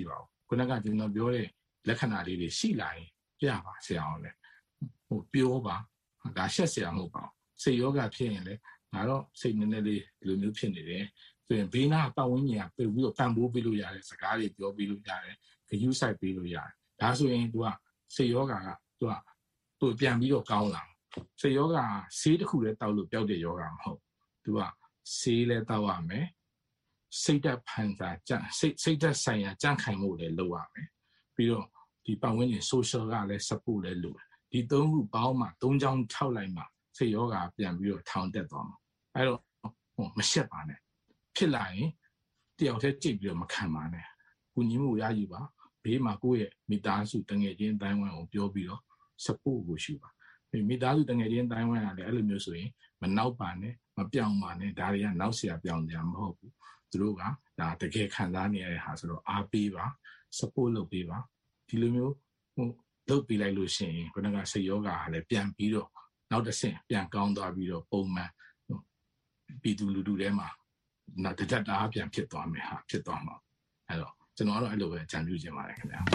J: ခုနကကျွန်တော်ပြောတဲ့လက္ခဏာလေးတွေရှိလာရင်ပြပါဆရာအောင်လေဟိုပြောပါဒါရှက်ဆရာမဟုတ်ပါဘူးစိတ်ယောဂဖြစ်ရင်လေငါတော့စိတ်နည်းနည်းလေးဒီလိုမျိုးဖြစ်နေတယ်ဆိုရင်ဘေးနားပတ်ဝန်းကျင်ကပြေပြီးတော့ပံ့ပိုးပေးလို့ရတယ်စကားတွေပြောပေးလို့ရတယ်ဂရုစိုက်ပေးလို့ရတယ်ဒါဆိုရင် तू ကစိတ်ယောဂက तू က तू ပြန်ပြီးတော့ကောင်းလာစိတ်ယောဂဆေးတစ်ခုလည်းတောက်လို့ပျောက်တဲ့ယောဂမဟုတ် तू ကဆေးလည်းတောက်ရမယ်စိတ်သက်ဖန်စာကြစိတ်စိတ်သက်ဆိုင်ရာကြံ့ခိုင်မှုလည်းလုပ်ရမယ်ပြီးတော့ဒီပတ်ဝန်းကျင် social ကလည်း support လည်းလုပ်ဒီသုံးခုပေါင်းမှသုံးချောင်းထောက်လိုက်မှစိတ်ယောဂပြန်ပြီးတော့ထောင်တက်သွားမှာအဲ့တော့ဟိုမရှက်ပါနဲ့ဖြစ်လာရင်တယောက်တည်းကြိတ်ပြီးတော့မခံပါနဲ့ကုညီမှုရယူပါဘေးမှာကိုယ့်ရဲ့မိသားစုတငယ်ချင်းတိုင်းဝမ်ကိုပြောပြီးတော့ support ကိုရှိပါမိသားစုတငယ်ချင်းတိုင်းဝမ်ကလည်းအဲ့လိုမျိုးဆိုရင်မနောက်ပါနဲ့မပြောင်းပါနဲ့ဒါတွေကနောက်เสียပြောင်းကြမဟုတ်ဘူးသူတို့ကဒါတကယ်ခံစားနေရတဲ့ဟာဆိုတော့အားပေးပါ support လုပ်ပေးပါဒီလိုမျိုးဟိုလုပ်ပေးလိုက်လို့ရှိရင်ခုနကစိတ်ယောဂါကလည်းပြန်ပြီးတော့နောက်တစ်ဆင့်ပြန်ကောင်းသွားပြီးတော့ပုံမှန်ပြည်သူလူထုထဲမှာနောက်တစ်တက်တာပြန်ဖြစ်သွားမယ်ဟာဖြစ်သွားမှာအဲ့တော့ကျွန်တော်ကတော့အဲ့လိုပဲကြံပြုခြင်းပါတယ်ခင်ဗျာ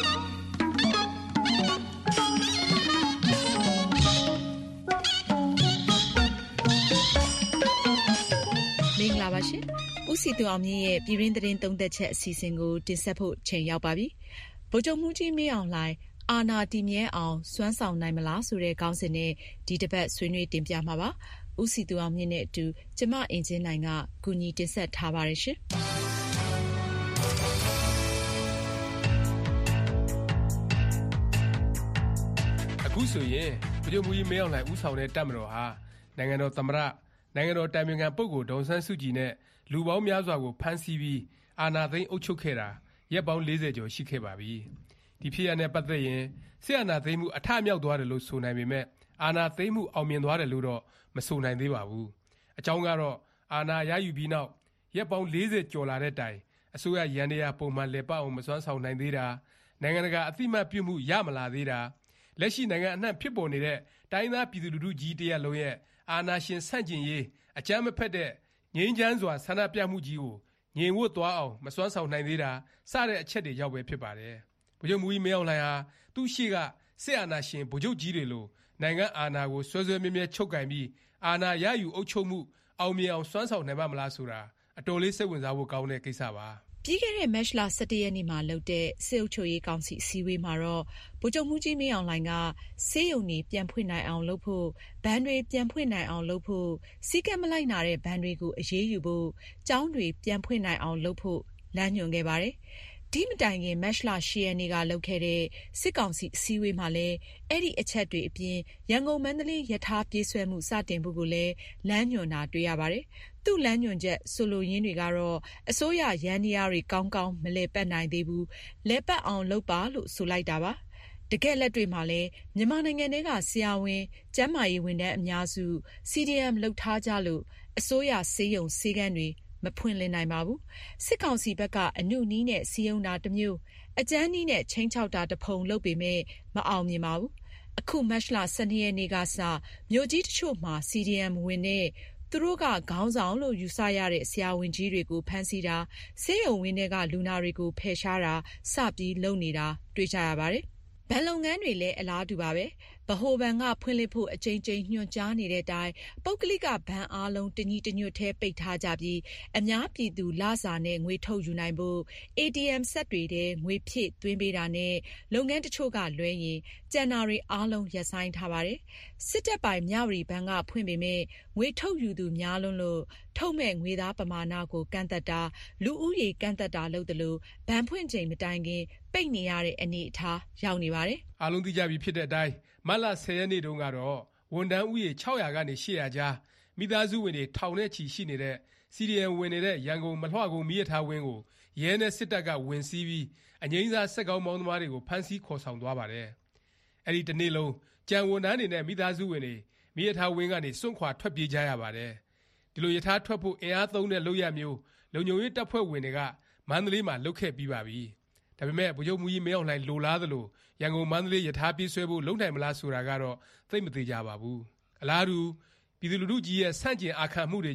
B: မင်္ဂလာပါရှင်ဦးစီသူအောင်မြင့်ရဲ့ပြည်ရင်းသတင်းသုံးသက်ချက်အစီအစဉ်ကိုတင်ဆက်ဖို့ချိန်ရောက်ပါပြီဗိုလ်ချုပ်မှူးကြီးမင်းအောင်လှိုင်အာဏာတည်မြဲအောင်စွမ်းဆောင်နိုင်မလားဆိုတဲ့ခေါင်းစဉ်နဲ့ဒီတစ်ပတ်ဆွေးနွေးတင်ပြမှာပါဦးစီသူအောင်မြင့်နဲ့အတူကျမအင်ဂျင်နိုင်ကကူညီတင်ဆက်ထားပါတယ်ရှင်
K: အခုဆိုရင်ဗိုလ်ချုပ်မှူးကြီးမင်းအောင်လှိုင်ဦးဆောင်တဲ့တပ်မတော်ဟာနိုင်ငံတော်သမ္မတနိုင်ငံတော်တိုင်ပင်ခံပုဂ္ဂိုလ်ဒေါ်အောင်ဆန်းစုကြည်နဲ့လူပေါင်းများစွာကိုဖမ်းဆီးပြီးအာဏာသိမ်းအုပ်ချုပ်ခဲ့တာရက်ပေါင်းလေးဆယ်ကျော်ရှိခဲ့ပါပြီဒီဖြစ်ရပ်နဲ့ပတ်သက်ရင်စစ်အာဏာသိမ်းမှုအထမြောက်သွားတယ်လို့ဆိုနိုင်ပေမဲ့အာဏာသိမ်းမှုအောင်မြင်သွားတယ်လို့တော့မဆိုနိုင်သေးပါဘူးအကြောင်းကတော့အာဏာရယူပြီးနောက်ရက်ပေါင်းလေးဆယ်ကျော်လာတဲ့တိုင်အစိုးရရန်တရားပုံမှန်လည်ပတ်အောင်မစွမ်းဆောင်နိုင်သေးတာနိုင်ငံတကာအသိမှတ်ပြုမှုရမလာသေးတာလက်ရှိနိုင်ငံအနှံ့ဖြစ်ပေါ်နေတဲ့တိုင်းသားပြည်သူလူထုကြီးတရက်လုံးရဲ့အာဏာရှင်ဆန့်ကျင်ရေးအကြမ်းမဖက်တဲ့ငြိမ်းချမ်းစွာဆန္ဒပြမှုကြီးကိုငြိမ်ဝတ်သွားအောင်မစွမ်းဆောင်နိုင်သေးတာစတဲ့အချက်တွေရောက်ပဲဖြစ်ပါတယ်ဗိုလ်ချုပ်မှူးကြီးမင်းအောင်လှိုင်ဟာသူ့ရှိကစစ်အာဏာရှင်ဗိုလ်ချုပ်ကြီးတွေလိုနိုင်ငံအာဏာကိုဆွဲဆွဲမြဲမြဲချုပ်ကင်ပြီးအာဏာရယူအုပ်ချုပ်မှုအောင်မြင်အောင်စွမ်းဆောင်နိုင်ပါမလားဆိုတာအတော်လေးစိတ်ဝင်စားဖို့ကောင်းတဲ့ကိစ္စပါ
B: ပြီးခဲ့တဲ့မတ်လဆယ့်တစ်ရက်နေ့မှာလုပ်တဲ့စစ်အုပ်ချုပ်ရေးကောင်စီအစည်းအဝေးမှာတော့ဗိုလ်ချုပ်မှူးကြီးမင်းအောင်လှိုင်ကဆေးရုံတွေပြန်ဖွင့်နိုင်အောင်လုပ်ဖို့ဘဏ်တွေပြန်ဖွင့်နိုင်အောင်လုပ်ဖို့စီကံမလိုက်နာတဲ့ဘဏ်တွေကိုအရေးယူဖို့ကျောင်းတွေပြန်ဖွင့်နိုင်အောင်လုပ်ဖို့လမ်းညွှန်ခဲ့ပါတယ်ဒီမတိုင်ခင်မတ်လရှစ်ရက်နေ့ကလုပ်ခဲ့တဲ့စစ်ကောင်စီအစည်းအဝေးမှာလည်းအဲ့ဒီအချက်တွေအပြင်ရန်ကုန်မန္တလေးရထားပြေးဆွဲမှုစတင်ဖို့ကိုလည်းလမ်းညွှန်တာတွေ့ရပါတယ်သူ့လမ်းညွှန်ချက်ဆိုလိုရင်းတွေကတော့အစိုးရရန်တရားတွေကောင်းကောင်းမလဲပတ်နိုင်သေးဘူးလဲပတ်အောင်လုပ်ပါလို့ဆိုလိုက်တာပါတကယ်လက်တွေ့မှာလည်းမြန်မာနိုင်ငံထဲကဆရာဝန်ကျန်းမာရေးဝန်ထမ်းအများစု စီ ဒီ အမ် လုပ်ထားကြလို့အစိုးရဆေးရုံဆေးခန်းတွေမဖွင့်လင်းနိုင်ပါဘူးစစ်ကောင်စီဘက်ကအနုနီးနဲ့စီယုံတာတစ်မျိုးအကျန်းနီးနဲ့ချင်းချောက်တာတစ်ဖုံလုပ်ပေမဲ့မအောင်မြင်ပါဘူးအခုမတ်လဆယ့်နှစ်ရက်နေ့ကစမြို့ကြီးတချို့မှာ စီ ဒီ အမ် ဝင်တဲ့သူတို့ကခေါင်းဆောင်လို့ယူဆရတဲ့ဆရာဝန်ကြီးတွေကိုဖမ်းဆီးတာဆေးရုံဝင်းတွေကလူနာတွေကိုဖယ်ရှားတာစပြီးလုပ်နေတာတွေ့ကြရပါတယ်ဘဏ်လုပ်ငန်းတွေလည်းအလားတူပါပဲဗဟိုဘဏ်ကဖွင့်လှစ်ဖို့အကြိမ်ကြိမ်ညွှန်ကြားနေတဲ့အတိုင်းပုဂ္ဂလိကဘဏ်အားလုံးတညီတညွတ်ထဲပိတ်ထားကြပြီးအများပြည်သူလစာနဲ့ငွေထုတ်ယူနိုင်ဖို့ အေတီအမ် စက်တွေထဲငွေဖြည့်သွင်းပေးတာနဲ့လုပ်ငန်းတချို့ကလွဲရင်ကျန်တာတွေအားလုံးရပ်ဆိုင်းထားပါတယ်စစ်တပ်ပိုင်မြဝတီဘဏ်ကဖွင့်ပေမဲ့ငွေထုတ်ယူသူများလွန်းလို့ထုတ်မဲ့ငွေသားပမာဏကိုကန့်သက်တာလူဦးရေကန့်သက်တာလုပ်တယ်လို့ဘဏ်ဖွင့်ချိန်မတိုင်ခင်ပိတ်နေရတဲ့အနေအထားရောက်နေပါတယ်
K: အားလုံးသိကြပြီဖြစ်တဲ့အတိုင်းမတ်လဆယ်ရက်နေ့တုန်းကတော့ဝန်ထမ်းဦးရေခြောက်ရာကနေရှစ်ရာကြားမိသားစုဝင်တွေထောင်နဲ့ချီရှိနေတဲ့ စီ ဒီ အမ် ဝင်နေတဲ့ရန်ကုန်မလွှကုန်းမီးရထားဝင်းကိုရဲနဲ့စစ်တပ်ကဝင်စီးပြီးအငြိမ်းစားစက်ကောင်းမောင်းသမားတွေကိုဖမ်းဆီးခေါ်ဆောင်သွားပါတယ်။အဲ့ဒီတနေ့လုံးကြံဝန်ထမ်းတွေနဲ့မိသားစုဝင်တွေမီးရထားဝင်းကနေစွန့်ခွာထွက်ပြေးကြရပါတယ်။ဒီလိုရထားထွက်ဖို့အင်အားသုံးတဲ့လုပ်ရမျိုးလုံခြုံရေးတပ်ဖွဲ့ဝင်တွေကမန္တလေးမှာလုပ်ခဲ့ပြီးပါပြီ။ဒါပေမဲ့ဗိုလ်ချုပ်မှူးကြီးမင်းအောင်လှိုင်လိုလားသလိုရန်ကုန်မန္တလေးရထားပြေးဆွဲဖို့လုပ်နိုင်မလားဆိုတာကတော့သိမသေးကြပါဘူးအလားတူပြည်သူလူထုကြီးရဲ့ဆန့်ကျင်အာခံမှုတွေကြောင့်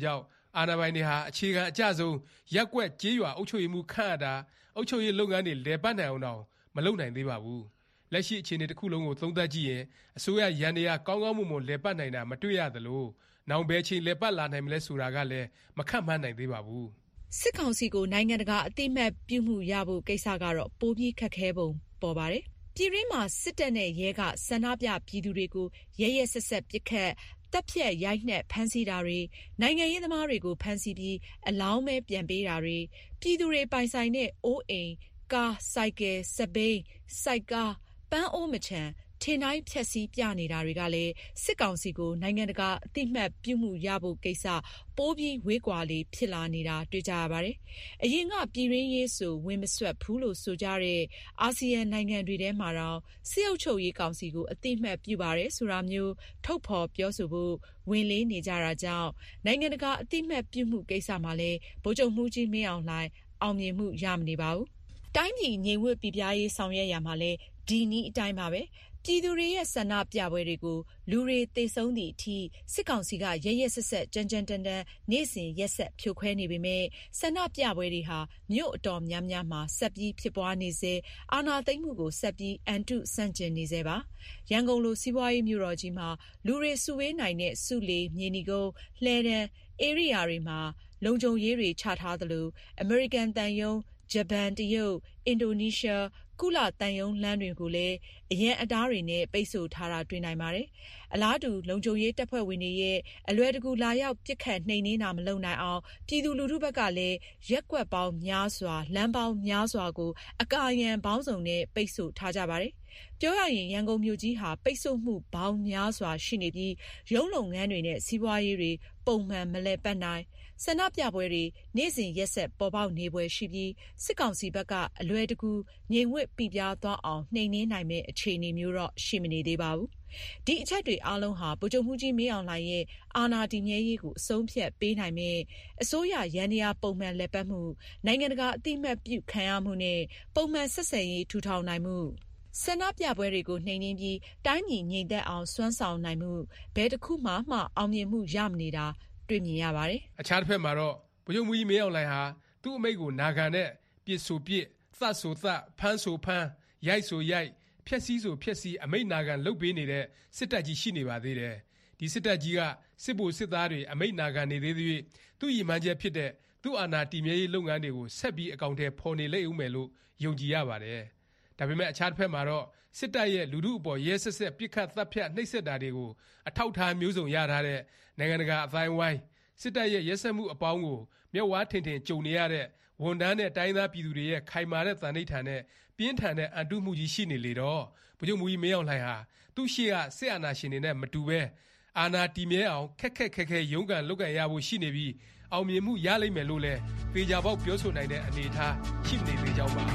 K: အာဏာပိုင်တွေဟာအခြေခံအကျဆုံးရက်ကွက်ကြေးရွာအုပ်ချုပ်ရေးမှုခန့်အပ်တာအုပ်ချုပ်ရေးလုပ်ငန်းတွေလည်ပတ်နိုင်အောင်တော့မလုပ်နိုင်သေးပါဘူးလက်ရှိအခြေအနေတစ်ခုလုံးကိုသုံးသပ်ကြည့်ရင်အစိုးရရန်တရားကောင်းကောင်းမွန်မွန်လည်ပတ်နိုင်တာမတွေ့ရသလိုနောင်ဘယ်ချိန်လည်ပတ်လာနိုင်မလဲဆိုတာကလည်းမခန့်မှန်းနိုင်သေးပါဘူး
B: စစ်ကောင်စီကိုနိုင်ငံတကာအသိမှတ်ပြုမှုရဖို့ကိစ္စကတော့ပိုပြီးခက်ခဲပုံပေါ်ပါတယ်ပြည်ရင်းမှာစစ်တပ်နဲ့ရဲကဆန္ဒပြပြည်သူတွေကိုရဲရဲဆက်ဆက်ပစ်ခတ်တပ်ဖြတ်ရိုက်နှက်ဖမ်းဆီးတာတွေနိုင်ငံရေးသမားတွေကိုဖမ်းဆီးပြီးအလောင်းမဲပြန်ပေးတာတွေပြည်သူတွေပိုင်ဆိုင်တဲ့အိုးအိမ်ကားစိုက်ကယ်စက်ဘိန်းစိုက်ကားပန်းအိုးမချံထင်းတိုင်းဖြက်စီးပြနေတာတွေကလည်းစစ်ကောင်စီကိုနိုင်ငံတကာအသိမှတ်ပြုမှုရဖို့ကိစ္စပိုးပြီးဝေးကွာလေးဖြစ်လာနေတာတွေ့ကြရပါတယ်။အရင်ကပြည်ရင်းရေးဆိုဝင်မဆွတ်ဘူးလို့ဆိုကြတဲ့အာဆီယံနိုင်ငံတွေထဲမှာတော့စစ်အုပ်ချုပ်ရေးကောင်စီကိုအသိမှတ်ပြုပါတယ်ဆိုတာမျိုးထုတ်ဖော်ပြောဆိုဖို့ဝင်လေးနေကြတာကြောင့်နိုင်ငံတကာအသိမှတ်ပြုမှုကိစ္စမှာလည်းဗိုလ်ချုပ်မှူးကြီးမင်းအောင်လှိုင်အောင်မြင်မှုရမနေပါဘူး။တိုင်းပြည်ငြိမ်ဝှက်ပြပြရေးဆောင်ရွက်ရမှာလဲဒီနည်းအတိုင်းပါပဲပြည်သူတွေရဲ့ဆန္ဒပြပွဲတွေကိုလူတွေသေဆုံးသည့်အထိစစ်ကောင်စီကရရဆက်ဆက်ကြမ်းကြမ်းတမ်းတမ်းနေ့စဉ်ရက်ဆက်ဖြိုခွဲနေပေမဲ့ဆန္ဒပြပွဲတွေဟာမြို့အတော်များများမှာဆက်ပြီးဖြစ်ပွားနေစေအာဏာသိမ်းမှုကိုဆက်ပြီးအန်တုဆန့်ကျင်နေစေပါရန်ကုန်လိုစီးပွားရေးမြို့တော်ကြီးမှာလူတွေစုဝေးနိုင်တဲ့စုလေမြေနီကုန်းလှဲတန်းဧရိယာတွေမှာလုံခြုံရေးတွေချထားသလိုအမေရိကန်တန်ယုံဂျပန်တရုတ်အင်ဒိုနီးရှားကုလတန်ယုံလမ်းတွေကိုလည်းအရန်အတားတွေနဲ့ပိတ်ဆို့ထားတာတွေ့နိုင်ပါတယ်။အလားတူလုံခြုံရေးတပ်ဖွဲ့ဝင်တွေရဲ့အလွယ်တကူလာရောက်ပစ်ခတ်နှိမ်နင်းတာမလုပ်နိုင်အောင်ပြည်သူလူထုဘက်ကလည်းရက်ကွက်ပေါင်းများစွာလမ်းပေါင်းများစွာကိုအကာအရန်ပေါင်းစုံနဲ့ပိတ်ဆို့ထားကြပါတယ်။ပြောရရင်ရန်ကုန်မြို့ကြီးဟာပိတ်ဆို့မှုပေါင်းများစွာရှိနေပြီးရုံးလုပ်ငန်းတွေနဲ့စီးပွားရေးတွေပုံမှန်မလည်ပတ်နိုင်ဆန္ဒပြပွဲတွေနေ့စဉ်ရက်ဆက်ပေါ်ပေါက်နေပွဲရှိပြီးစစ်ကောင်စီဘက်ကအလွယ်တကူငြိမ်ဝှက်ပြပြသွားအောင်နှိမ်နင်းနိုင်မဲ့အခြေအနေမျိုးတော့ရှိမနေသေးပါဘူး။ဒီအချက်တွေအားလုံးဟာဗိုလ်ချုပ်မှူးကြီးမင်းအောင်လှိုင်ရဲ့အာဏာတည်မြဲရေးကိုအဆုံးဖြတ်ပေးနိုင်မဲ့အစိုးရရန်ရာပုံမှန်လက်ပတ်မှုနိုင်ငံတကာအသိမှတ်ပြုခံရမှုနဲ့ပုံမှန်ဆက်ဆံရေးထူထောင်နိုင်မှုဆန္ဒပြပွဲတွေကိုနှိမ်နင်းပြီးတိုင်းပြည်ငြိမ်သက်အောင်စွမ်းဆောင်နိုင်မှုဘယ်တစ်ခုမှမှအောင်မြင်မှုရမနေတာတွေ့မြင်ရပါတယ်
K: ။အခြားတစ်ဖက်မှာတော့ဗိုလ်ချုပ်မှူးကြီးမင်းအောင်လှိုင်ဟာသူ့အမိန့်ကိုနာခံတဲ့ပြစ်ဆိုပြစ်သတ်ဆိုသတ်ဖမ်းဆိုဖမ်းရိုက်ဆိုရိုက်ဖျက်ဆီးဆိုဖျက်ဆီးအမိန့်နာခံလုပ်ပေးနေတဲ့စစ်တပ်ကြီးရှိနေပါသေးတယ်။ဒီစစ်တပ်ကြီးကစစ်ဗိုလ်စစ်သားတွေအမိန့်နာခံနေသေးသေး၍သူ့ရည်မှန်းချက်ဖြစ်တဲ့သူ့အာဏာတည်မြဲရေးလုပ်ငန်းတွေကိုဆက်ပြီးအကောင့်ထဲပေါ်နေလိမ့်ဦးမယ်လို့ယုံကြည်ရပါတယ်။ဒါပေမဲ့အခြားတစ်ဖက်မှာတော့စစ်တပ်ရဲ့လူထုအပေါ်ရဲဆက်ဆက်ပြစ်ခတ်တပ်ဖြတ်နှိပ်စက်တာတွေကိုအထောက်ထားမျိုးစုံရထားတဲ့နိုင်ငံတကာအသိုင်းဝိုင်းစစ်တပ်ရဲ့ရက်စက်မှုအပေါင်းကိုမျက်ဝါးထင်ထင်ကြုံနေရတဲ့ဝန်ထမ်းနဲ့တိုင်းသားပြည်သူတွေရဲ့ခိုင်မာတဲ့သံဓိဌာန်နဲ့ပြင်းထန်တဲ့အန်တုမှုကြီးရှိနေလေတော့ဗိုလ်ချုပ်မှူးကြီးမင်းအောင်လှိုင်ဟာသူ့ရှေ့ကစစ်အာဏာရှင်တွေနဲ့မတူပဲအာဏာတည်မြဲအောင်ခက်ခက်ခဲခဲရုန်းကန်လုပ်ကန်ရဖို့ရှိနေပြီးအောင်မြင်မှုရလိမ့်မယ်လို့လဲပေချာပေါက်ပြောဆိုနိုင်တဲ့အနေအထားရှိနေသေးကြောင်းပါ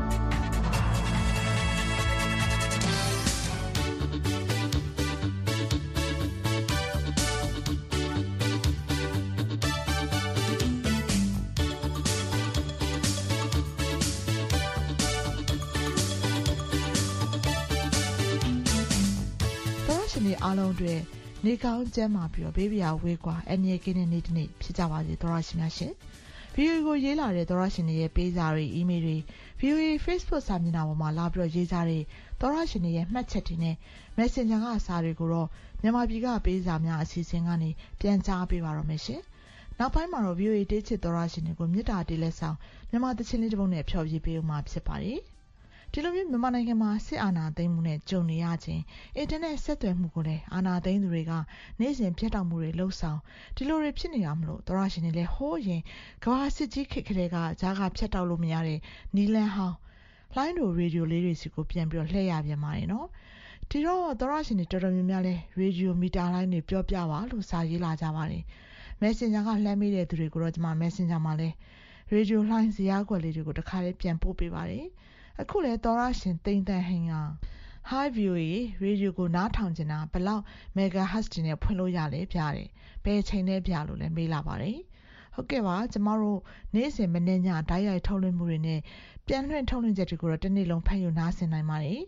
D: အားလုံးတွေနေကောင်းကျန်းမာပြီးတော့ဘေးပြာဝေးကွာအန်ရကင်းတဲ့နေ့တစ်နေ့ဖြစ်ကြပါစေသောရရှင်များရှင်ဗီဒီယိုကိုရေးလာတဲ့သောရရှင်တွေရဲ့ပေးစာတွေအီးမေးလ်တွေဗီဒီယိုရေး Facebook စာမျက်နှာပေါ်မှာလာပြီးတော့ရေးကြတဲ့သောရရှင်တွေရဲ့မှတ်ချက်တွေနဲ့ Messenger ကစာတွေကိုတော့မြန်မာပြည်ကပေးစာများအစီအစဉ်ကနေပြန်ကြားပေးပါတော့မယ်ရှင်နောက်ပိုင်းမှာတော့ဗီဒီယိုရေးတေးချစ်သောရရှင်တွေကိုမြစ်တာတေးလက်ဆောင်မြန်မာသချင်းလေးတစ်ပုဒ်နဲ့ဖျော်ဖြေပေးဦးမှာဖြစ်ပါတယ်ဒီလိုမျိုးမြန်မာနိုင်ငံမှာစစ်အာဏာသိမ်းမှုနဲ့ကြုံနေရခြင်းအင်တာနက်ဆက်သွယ်မှုကိုလည်းအာဏာသိမ်းသူတွေကနေ့စဉ်ပြတ်တောက်မှုတွေလှုပ်ဆောင်ဒီလိုတွေဖြစ်နေတာမလို့သောရရှင်တွေလည်းဟိုးရင်ကမ္ဘာစစ်ကြီးခေတ်ကလေးကဂျားကဖြတ်တောက်လို့မရတဲ့နီလန်ဟောင်းလိုင်းတို့ရေဒီယိုလေးတွေစီကိုပြန်ပြီးတော့လှည့်ရပြန်ပါတယ်နော်ဒီတော့သောရရှင်တွေတော်တော်များများလဲရေဒီယိုမီတာလိုင်းတွေပြောပြပါလို့စာရေးလာကြပါတယ် Messenger ကလှမ်းမိတဲ့သူတွေကိုတော့ကျွန်မ Messenger မှာလဲရေဒီယိုလိုင်းဇယားကွက်လေးတွေကိုတစ်ခါလေးပြန်ပို့ပေးပါတယ်အခုလဲသောရရှင်တိမ်တန်ဟင်က High View ရေရေဒီယိုကိုနားထောင်ကျင်တာဘယ်လောက် megahertz တွေနဲ့ဖွင့်လို့ရလဲပြတယ်ဘယ်ချိန်နဲ့ပြလို့လဲမေးလာပါတယ်ဟုတ်ကဲ့ပါကျမတို့နေ့စဉ်မနေ့ညဓာတ်ရိုက်ထုတ်လွှင့်မှုတွေနဲ့ပြန်လွှင့်ထုတ်လွှင့်ချက်တွေကိုတော့တစ်နေ့လုံးဖတ်ယူနားဆင်နိုင်ပါတယ်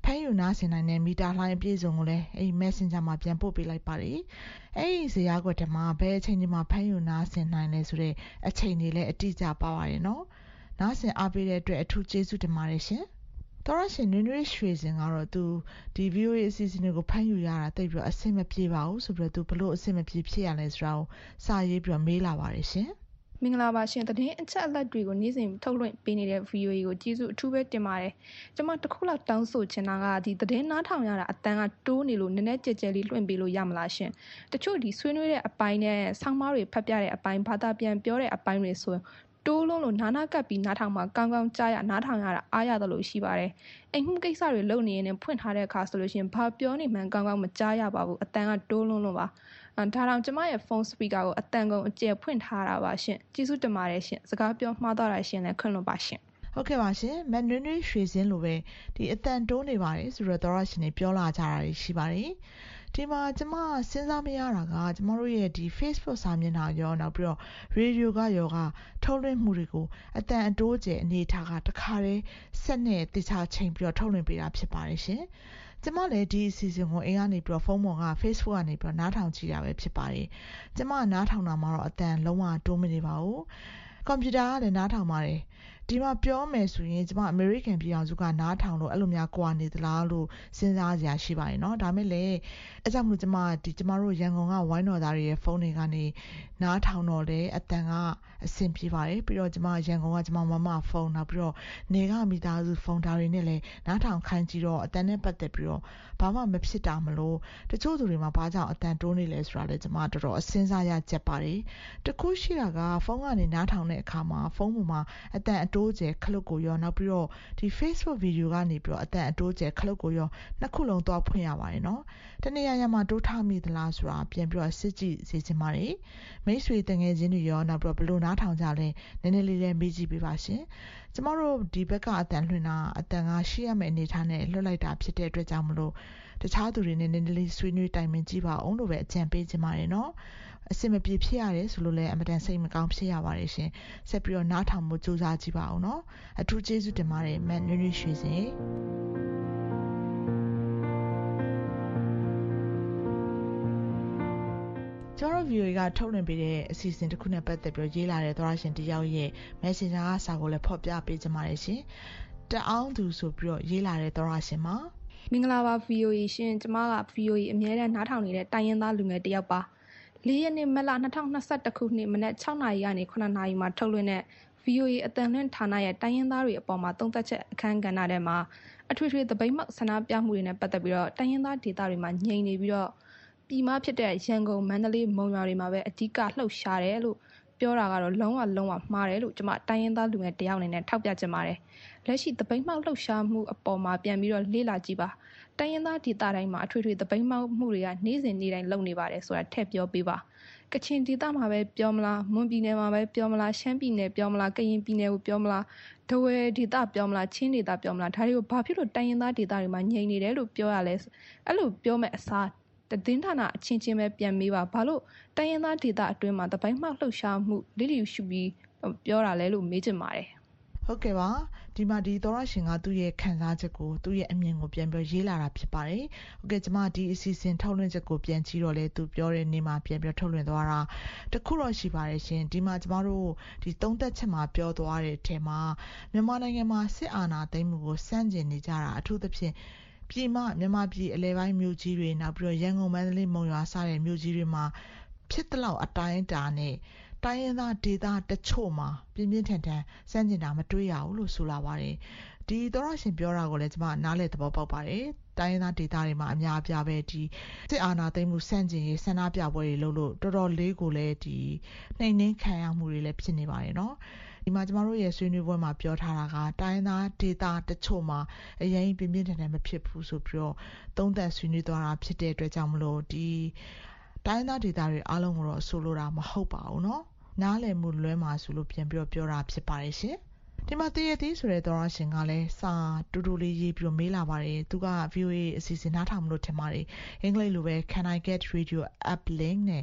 D: ဖမ်းယူနားဆင်နိုင်တဲ့မီတာလှိုင်းအပြည့်စုံကိုလည်းအဲ့ဒီ Messenger မှာပြန်ပို့ပေးလိုက်ပါတယ်အဲ့ဒီဇာတ်ကွက်ထဲမှာဘယ်အချိန်ဒီမှာဖမ်းယူနားဆင်နိုင်လဲဆိုတဲ့အချိန်တွေလည်းအတိအကျပါပါတယ်နော်နားဆင်အားပေးတဲ့အတွက်အထူးကျေးဇူးတင်ပါတယ်ရှင်တော်ရရှင်နွေနွေရွှေစင်ကတော့သူဒီ ဗီအိုအေ အစီအစဉ်တွေကိုဖမ်းယူရတာတိတ်ပြီးတော့အဆင်မပြေပါဘူးဆိုပြီးတော့သူဘလို့အဆင်မပြေဖြစ်ရလဲဆိုတာကိုစာရေးပြီးတော့မေးလာပါတယ်ရှင်
L: မင်္ဂလာပါရှင်သတင်းအချက်အလက်တွေကိုနေ့စဉ်ထုတ်လွှင့်ပေးနေတဲ့ ဗီအိုအေ ကိုကျေးဇူးအထူးပဲတင်ပါတယ်ကျွန်မတစ်ခုလောက်တောင်းဆိုချင်တာကဒီသတင်းနားထောင်ရတာအတန်းကတိုးနေလို့နည်းနည်းကြဲကြဲလေးလွှင့်ပေးလို့ရမလားရှင်တချို့ဒီဆွေးနွေးတဲ့အပိုင်းနဲ့ဆောင်းပါးတွေဖတ်ပြတဲ့အပိုင်းဘာသာပြန်ပြောတဲ့အပိုင်းတွေဆိုတိုးလုံးလို့နာနာကပ်ပြီးနားထောင်မှာကောင်းကောင်းကြားရနားထောင်ရတာအားရတယ်လို့ရှိပါတယ်အိမ်မှုကိစ္စတွေလုပ်နေရင်ဖွင့်ထားတဲ့အခါဆိုလို့ရှိရင်ဘာပြောနေမှန်းကောင်းကောင်းမကြားရပါဘူးအတန်းကတိုးလုံးလို့ပါဒါတောင်ကျမရဲ့ဖုန်းစပီကာကိုအတန်ကုန်အကျယ်ဖွင့်ထားတာပါရှင်ကျေးဇူးတင်ပါတယ်ရှင်စကားပြောမှားသွားတာရှင်လည်းခွင့်လွှတ်ပါရှင်
D: ဟုတ်ကဲ့ပါရှင်မနွေနွေရွှေစင်းလိုပဲဒီအတန်တိုးနေပါတယ်ဆိုတော့တော်ရရှင်တွေပြောလာကြတာရှိပါတယ်ဒီမှာကျမစဉ်းစားမရတာကကျမတို့ရဲ့ဒီ Facebook စာမျက်နှာရောနောက်ပြီးတော့ Radio ကရောကထုတ်လွှင့်မှုတွေကိုအတန်အတိုးကျယ်အနေထားကတခါတည်းဆက်နဲ့တခြားချိန်ပြီးတော့ထုတ်လွှင့်ပေးတာဖြစ်ပါတယ်ရှင်ကျမလည်းဒီအစီအစဉ်ကိုအိမ်ကနေပြီးတော့ဖုန်းပေါ်က Facebook ကနေပြီးတော့နားထောင်ကြည့်တာပဲဖြစ်ပါတယ်ကျမနားထောင်တာမှာတော့အတန်လုံးဝတိုးမနေပါဘူးကွန်ပျူတာကလည်းနားထောင်ပါတယ်ဒီမှာပြောမယ်ဆိုရင်ကျမအမေရိကန်ပြည်အောင်စုကနားထောင်လို့အဲ့လိုများကွာနေသလားလို့စဉ်းစားစရာရှိပါတယ်เนาะဒါမဲ့လည်းအဲကြောင့်မလို့ကျမဒီကျမတို့ရန်ကုန်ကဝိုင်းတော်သားတွေရဲ့ဖုန်းတွေကနေနားထောင်တော့လေအတန်ကအဆင်ပြေပါတယ်ပြီးတော့ကျမရန်ကုန်ကကျမမမဖုန်းနောက်ပြီးတော့နေကမိသားစုဖုန်းဓာတ်တွေနဲ့လည်းနားထောင်ခိုင်းကြည့်တော့အတန်နဲ့ပတ်သက်ပြီးတော့ဘာမှမဖြစ်တာမလို့တချို့သူတွေမှာဘာကြောင့်အတန်တိုးနေလဲဆိုတာလည်းကျမတော်တော်အစဉ်းစားရကြက်ပါတယ်တခုရှိတာကဖုန်းကနေနားထောင်တဲ့အခါမှာဖုန်းပေါ်မှာအတန်အတိုးကျယ်ခလုတ်ကိုရောနောက်ပြီးတော့ဒီ Facebook video ကနေပြီးတော့အတန်အတိုးကျယ်ခလုတ်ကိုရောနှစ်ခုလုံးသွားဖွင့်ရပါတယ်เนาะတနေ့ရရမှာတိုးထားမိသလားဆိုတာပြန်ပြီးတော့စစ်ကြည့်စေချင်ပါတယ်မိတ်ဆွေတငယ်ချင်းတွေရောနောက်ပြီးတော့ဘယ်လိုနားထောင်ကြလဲနည်းနည်းလေးလေးမေးကြည့်ပေးပါရှင်ကျမတို့ဒီဘက်ကအတန်လွှင့်တာအတန်ကရှိရမယ့်အနေထားနဲ့လွှတ်လိုက်တာဖြစ်တဲ့အတွက်ကြောင့်မလို့တခြားသူတွေနဲ့နည်းနည်းလေးဆွေးနွေးတိုင်ပင်ကြည့်ပါအောင်လို့ပဲအကြံပေးချင်ပါတယ်เนาะအစင်မပြေဖြစ်ရတယ်ဆိုလို့လည်းအမတန်စိတ်မကောင်းဖြစ်ရပါတယ်ရှင်ဆက်ပြီးတော့နားထောင်မှုစူးစမ်းကြည့်ပါအောင်เนาะအထူးကျေးဇူးတင်ပါတယ်မန်နွေနွေရွှေစင်ကျွန်တော် ဗီအိုအေ ကထုတ်လွှင့်ပေးတဲ့အစီအစဉ်တစ်ခုနဲ့ပတ်သက်ပြီးရေးလာတဲ့သောရရှင်တယောက်ရဲ့ Messenger ကစာကိုလည်းဖော်ပြပေးကြပါတယ်ရှင်တအောင်သူဆိုပြီးတော့ရေးလာတဲ့သောရရှင်မှာ
L: မင်္ဂလာပါ ဗီအိုအေ ရှင်ကျမက ဗီအိုအေ အမြဲတမ်းနားထောင်နေတဲ့တိုင်းရင်းသားလူငယ်တယောက်ပါလေးရက်နေ့မတ်လ၂၀၂၁ခုနှစ်မနက်၆နာရီကနေ၇နာရီမှာထုတ်လွှင့်တဲ့ ဗီအိုအေ အသံလွှင့်ဌာနရဲ့တိုင်းရင်းသားတွေအပေါ်မှာသုံးသပ်ချက်အခမ်းကဏ္ဍထဲမှာအထွေထွေသပိတ်မှောက်ဆန္ဒပြမှုတွေနဲ့ပတ်သက်ပြီးတော့တိုင်းရင်းသားဒေသတွေမှာငြိမ်နေပြီးတော့ပြည်မဖြစ်တဲ့ရန်ကုန်မန္တလေးမုံရွာတွေမှာပဲအဓိကလှုပ်ရှားတယ်လို့ပြောတာကတော့လုံးဝလုံးဝမှားတယ်လို့ကျွန်မတိုင်းရင်းသားလူငယ်တယောက်အနေနဲ့ထောက်ပြချင်ပါတယ်လက်ရှိသပိတ်မှောက်လှုပ်ရှားမှုအပေါ်မှာပြန်ပြီးတော့လေ့လာကြည့်ပါတိုင်းရင်းသားဒေသတိုင်းမှာအထွေထွေသပိတ်မှောက်မှုတွေကနေ့စဉ်နေ့တိုင်းလုပ်နေပါတယ်ဆိုတာထည့်ပြောပေးပါကချင်ဒေသမှာပဲပြောမလားမွန်ပြည်နယ်မှာပဲပြောမလားရှမ်းပြည်နယ်ပြောမလားကရင်ပြည်နယ်ကိုပြောမလားဒဝယ်ဒေသပြောမလားချင်းဒေသပြောမလားဒါတွေကိုဘာဖြစ်လို့တိုင်းရင်းသားဒေသတွေမှာငြိမ်နေတယ်လို့ပြောရလဲအဲ့လိုပြောမဲ့အစားသတင်းဌာနအချင်းချင်းပဲပြန်မေးပါဘာလို့တိုင်းရင်းသားဒေသအတွင်းမှာသပိတ်မှောက်လှုပ်ရှားမှုလိလိရှုပြီးပြောတာလဲလို့မေးချင်ပါတယ်
D: ဟုတ်ကဲ့ပါဒီမှာဒီသောရရှင်ကသူ့ရဲ့ခံစားချက်ကိုသူ့ရဲ့အမြင်ကိုပြန်ပြောရေးလာတာဖြစ်ပါတယ်ဟုတ်ကဲ့ကျွန်မဒီအစီအစဉ်ထုတ်လွှင့်ချက်ကိုပြန်ကြည့်တော့လေသူပြောတဲ့နေ့မှာပြန်ပြောထုတ်လွှင့်သွားတာတခုတော့ရှိပါတယ်ရှင်ဒီမှာကျွန်မတို့ဒီသုံးသက်ချက်မှာပြောသွားတဲ့အထက်မှာမြန်မာနိုင်ငံမှာစစ်အာဏာသိမ်းမှုကိုစန့်ကျင်နေကြတာအထူးသဖြင့်ပြည်မမြန်မာပြည်အလဲပိုင်းမြို့ကြီးတွေနောက်ပြီးတော့ရန်ကုန်မန္တလေးမုံရွာစတဲ့မြို့ကြီးတွေမှာဖြစ်တဲ့လောက်အတိုင်းအတာနဲ့တိုင်းရင်းသားဒေသတချို့မှာပြင်းပြင်းထန်ထန်စန့်ကျင်တာမတွေ့ရဘူးလို့ဆိုလာပါတယ်ဒီသောရရှင်ပြောတာကိုလည်းကျွန်မနားလည်သဘောပေါက်ပါတယ်တိုင်းရင်းသားဒေသတွေမှာအများအပြားပဲဒီစစ်အာဏာသိမ်းမှုစန့်ကျင်ရေးဆန္ဒပြပွဲတွေလုပ်လို့တော်တော်လေးကိုလည်းဒီနှိမ်နှင်းခံရမှုတွေလည်းဖြစ်နေပါတယ်နော်ဒီမှာကျမတို့ရဲ့ဆွေးနွေးပွဲမှာပြောထားတာကတိုင်းသားဒေသတချို့မှာအရင်ပြင်းပြင်းထန်ထန်မဖြစ်ဘူးဆိုပြီးတော့သုံးသပ်ဆွေးနွေးသွားတာဖြစ်တဲ့အတွက်ကြောင့်မလို့ဒီတိုင်းသားဒေသတွေအားလုံးကိုတော့ဆိုလိုတာမဟုတ်ပါဘူးเนาะနားလည်မှုလွဲမှာဆိုလို့ပြန်ပြီးတော့ပြောတာဖြစ်ပါတယ်ရှင်ဒီမှာတည့်ရသေးဆိုတဲ့သောရရှင်ကလည်းစာတူတူလေးရေးပြီးတော့မေးလာပါတယ်သူက ဗီအိုအေ အစီအစဉ်နားထောင်မလို့ထင်ပါတယ်အင်္ဂလိပ်လိုပဲ Can I get radio app link နဲ့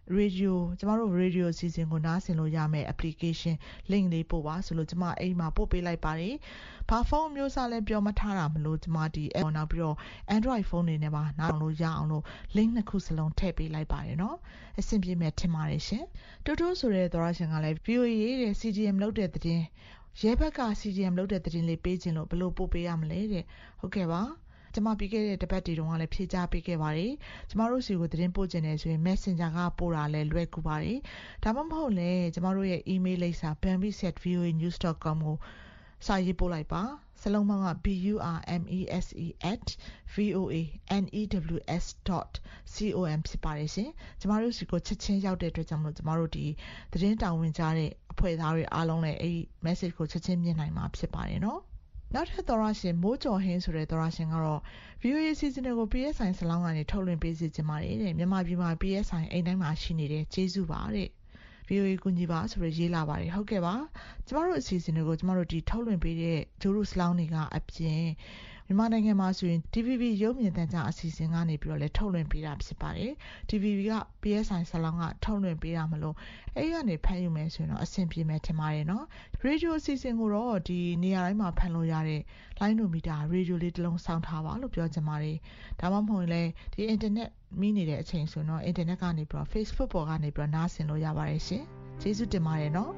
D: radio ကျမတို့ radio အစီအစဉ်ကိုနားဆင်လို့ရမယ့် application link လေးပို့ပါဆိုလို့ကျမအိမ်မှာပို့ပေးလိုက်ပါတယ်။ဘာဖုန်းမျိုးစားလဲပြောမထားတာမလို့ကျမဒီ app နောက်ပြီးတော့ Android ဖုန်းတွေနဲ့ပါနားထောင်လို့ရအောင်လို့ link နှစ်ခုစလုံးထည့်ပေးလိုက်ပါတယ်နော်။အဆင်ပြေမဲ့ထင်ပါတယ်ရှင်။တိုးတိုးဆိုတဲ့သောရရှင်ကလည်း V O A ရဲ့ C G M လုပ်တဲ့သတင်းရဲဘက်က C G M လုပ်တဲ့သတင်းလေးပေးခြင်းလို့ဘယ်လိုပို့ပေးရမလဲတဲ့။ဟုတ်ကဲ့ပါ။ကျမပြီးခဲ့တဲ့တပတ်တီတုန်းကလည်းဖြေကြားပေးခဲ့ပါတယ်။ကျမတို့စီကိုသတင်းပို့ခြင်းနဲ့ဆိုရင် Messenger ကပို့တာလည်းလွယ်ကူပါတယ်။ဒါမှမဟုတ်လည်းကျမတို့ရဲ့ email လိပ်စာ burmese at v o a news dot com ကိုစာရေးပို့လိုက်ပါ။စလုံးပေါင်းက b u r m e s e at v o a news dot com ဖြစ်ပါတယ်ရှင်။ကျမတို့စီကိုချက်ချင်းရောက်တဲ့အတွက်ကြောင့်မလို့ကျမတို့ဒီသတင်းတာဝန်ကြားတဲ့အဖွဲ့သားတွေအားလုံးလည်းအဲ့ဒီ message ကိုချက်ချင်းမြင်နိုင်မှာဖြစ်ပါတယ်နော်။နောက်ထပ်သောရရှင်မိုးကျော်ဟင်းဆိုတဲ့သောရရှင်ကတော့ V O A စီစဉ်တွေကို P S I စလောင်းကနေထုတ်လွှင့်ပေးစီခြင်းပါတယ်တဲ့မြန်မာပြည်မှာ P S I အိမ်တိုင်းမှာရှိနေတဲ့ကျေးဇူးပါတဲ့ V O A ကူညီပါဆိုရရေးလာပါတယ်ဟုတ်ကဲ့ပါကျမတို့အစီအစဉ်တွေကိုကျမတို့ဒီထုတ်လွှင့်ပေးတဲ့ဂျိုရုစလောင်းတွေကအပြင်မြန်မာနိုင်ငံမှာဆိုရင် T V B ရုပ်မြင်သံကြားအစီအစဉ်ကနေပြီးတော့လည်းထုတ်လွှင့်ပေးတာဖြစ်ပါတယ် T V B က P S I စလောင်းကထုတ်လွှင့်ပေးတာမလို့အဲ့ဒီကနေဖမ်းယူမယ်ဆိုရင်တော့အဆင်ပြေမယ်ထင်ပါတယ်နော်ရေဒီယိုအစီအစဉ်ကိုတော့ဒီနေရာတိုင်းမှာဖမ်းလို့ရတဲ့လိုင်းဒိုမီတာရေဒီယိုလေးတစ်လုံးစောင့်ထားပါလို့ပြောချင်ပါတယ်ဒါမှမဟုတ်လည်းဒီအင်တာနက်မိနေတဲ့အချိန်ဆိုတော့အင်တာနက်ကနေပြီးတော့ Facebook ပေါ်ကနေပြီးတော့နားဆင်လို့ရပါတယ်ရှင်ကျေးဇူးတင်ပါတယ်နော်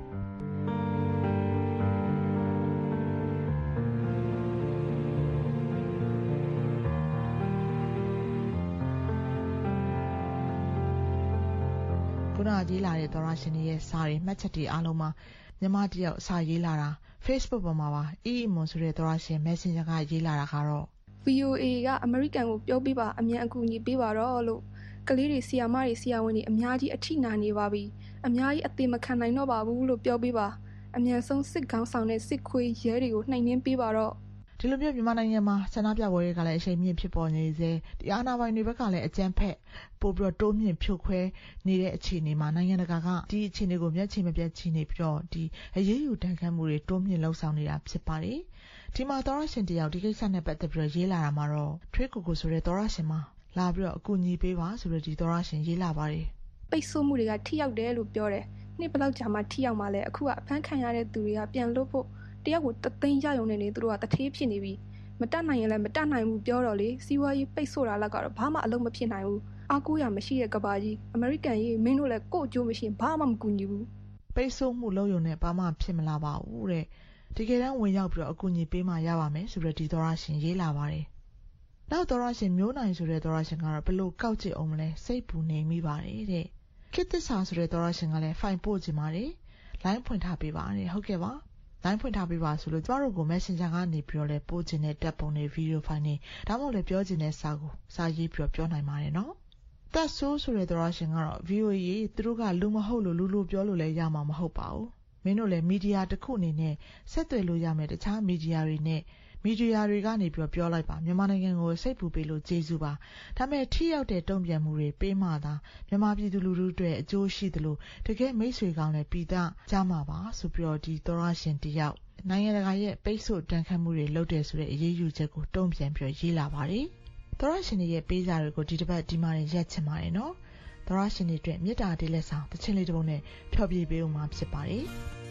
D: ခုနရေးလာတဲ့သောရရှင်ရဲ့စာတွေမှတ်ချက်တွေအားလုံးမှာမြန်မာတယောက်စာရေးလာတာ Facebook ပေါ်မှာပါအီအီမွန်ဆိုတဲ့သောရရှင် Messenger ကရေးလာတာကတော့
L: V O A ကအမေရိကန်ကိုပြောပြပါအမြန်အကူအညီပေးပါတော့လို့ကလေးတွေဆီယာမတွေဆီယာဝန်တွေအများကြီးအထိနာနေပါပြီအများကြီးအသေးမခံနိုင်တော့ပါဘူးလို့ပြောပြပါအမြန်ဆုံးစစ်ကောင်းဆောင်တဲ့စစ်ခွေးရဲတွေကိုနှိမ်နှင်းပေးပါတော့ဒီလိုမျိုးမြန်မာနိုင်ငံမှာဆန္ဒပြပွဲတွေကလည်းအချိန်မြင့်ဖြစ်ပေါ်နေစေဒီအာဏာပိုင်တွေဘက်ကလည်းအကြမ်းဖက်ပို့ပြီးတော့တိုးမြင့်ဖြိုခွဲနေတဲ့အခြေအနေမှာနိုင်ငံတကာကဒီအခြေအနေကိုမျက်ခြေမပြတ်ချီနေပြီးတော့ဒီအရေးယူတန်ခတ်မှုတွေတိုးမြင့်လှုံ့ဆော်နေတာဖြစ်ပါတယ်ဒီမှာသောရရှင်တယောက်ဒီကိစ္စနဲ့ပတ်သက်ပြီးတော့ရေးလာတာမှာတော့ထွေးကိုကိုဆိုတဲ့သောရရှင်မှာလာပြီးတော့အကူအညီပေးပါဆိုတဲ့ဒီသောရရှင်ရေးလာပါတယ်ပိတ်ဆို့မှုတွေကထိရောက်တယ်လို့ပြောတယ်နှစ်ဘလောက်ကြာမှထိရောက်မှလဲအခုကအဖမ်းခံရတဲ့သူတွေကပြန်လွတ်ဖို့တယောက်ကိုတသိန်းရရုံနဲ့နေသူတို့ကတထေးဖြစ်နေပြီမတတ်နိုင်ရင်လည်းမတတ်နိုင်ဘူးပြောတော့လေစီးပွားရေးပိတ်ဆို့တာလည်းကတော့ဘာမှအလုပ်မဖြစ်နိုင်ဘူးအားကိုးရမရှိတဲ့ကဘာကြီးအမေရိကန်ကြီးမင်းတို့လည်းကို့အကျိုးမရှိဘာမှမကူညီဘူးပိတ်ဆို့မှုလုပ်ရုံနဲ့ဘာမှဖြစ်မလာပါဘူးတဲ့တကယ်တမ်းဝင်ရောက်ပြီးတော့အကူအညီပေးမှရပါမယ်ဆိုတော့ဒီသောရရှင်ရေးလာပါတယ်နောက်သောရရှင်မျိုးနိုင်ဆိုတဲ့သောရရှင်ကတော့ဘလို့ကောက်ကြည့်အောင်မလဲစိတ်ပူနေမိပါတယ်တဲ့ခေတ်သစ္စာဆိုတဲ့သောရရှင်ကလည်းဖိုင်ပို့ချင်ပါတယ်လိုင်းဖွင့်ထားပေးပါတယ်ဟုတ်ကဲ့ပါလိုင်းဖွင့်ထားပေးပါဆိုလို့ကျမတို့ကို Messenger ကနေပြီးတော့လည်းပို့ချင်တဲ့တပ်ပုံတွေဗီဒီယိုဖိုင်တွေဒါမှမဟုတ်လည်းပြောချင်တဲ့စာကိုစာရေးပြီးတော့ပြောနိုင်ပါတယ်နော်တက်ဆိုးဆိုတဲ့သောရရှင်ကတော့ V O A သူတို့ကလူမဟုတ်လို့လူလူပြောလို့လည်းရမှာမဟုတ်ပါဘူးမင်းတို့လည်းမီဒီယာတစ်ခုအနေနဲ့ဆက်သွယ်လို့ရမယ်တခြားမီဒီယာတွေနဲ့မီဒီယာတွေကနေပြီးပြောလိုက်ပါမြန်မာနိုင်ငံကိုစိတ်ပူပေးလို့ကျေးဇူးပါဒါပေမဲ့ထိရောက်တဲ့တုံ့ပြန်မှုတွေပေးမှသာမြန်မာပြည်သူလူထုတွေအကျိုးရှိသလိုတကယ်မိတ်ဆွေကောင်းလည်းပြည်သားကြမှာပါဆိုပြီးတော့ဒီသောရရှင်တယောက်နိုင်ငံတကာရဲ့ပိတ်ဆို့တန်ခတ်မှုတွေလုပ်တယ်ဆိုတဲ့အရေးယူချက်ကိုတုံ့ပြန်ပြီးရေးလာပါတယ်သောရရှင်ရဲ့ပေးစာတွေကိုဒီတစ်ပတ်ဒီမှာရက်ချင်ပါတယ်နော်သောရရှင်တွေအတွက်မေတ္တာတေးလက်ဆောင်တစ်ချင်းလေးတစ်ပုဒ်နဲ့ဖျော်ဖြေပေးဦးမှာဖြစ်ပါတယ်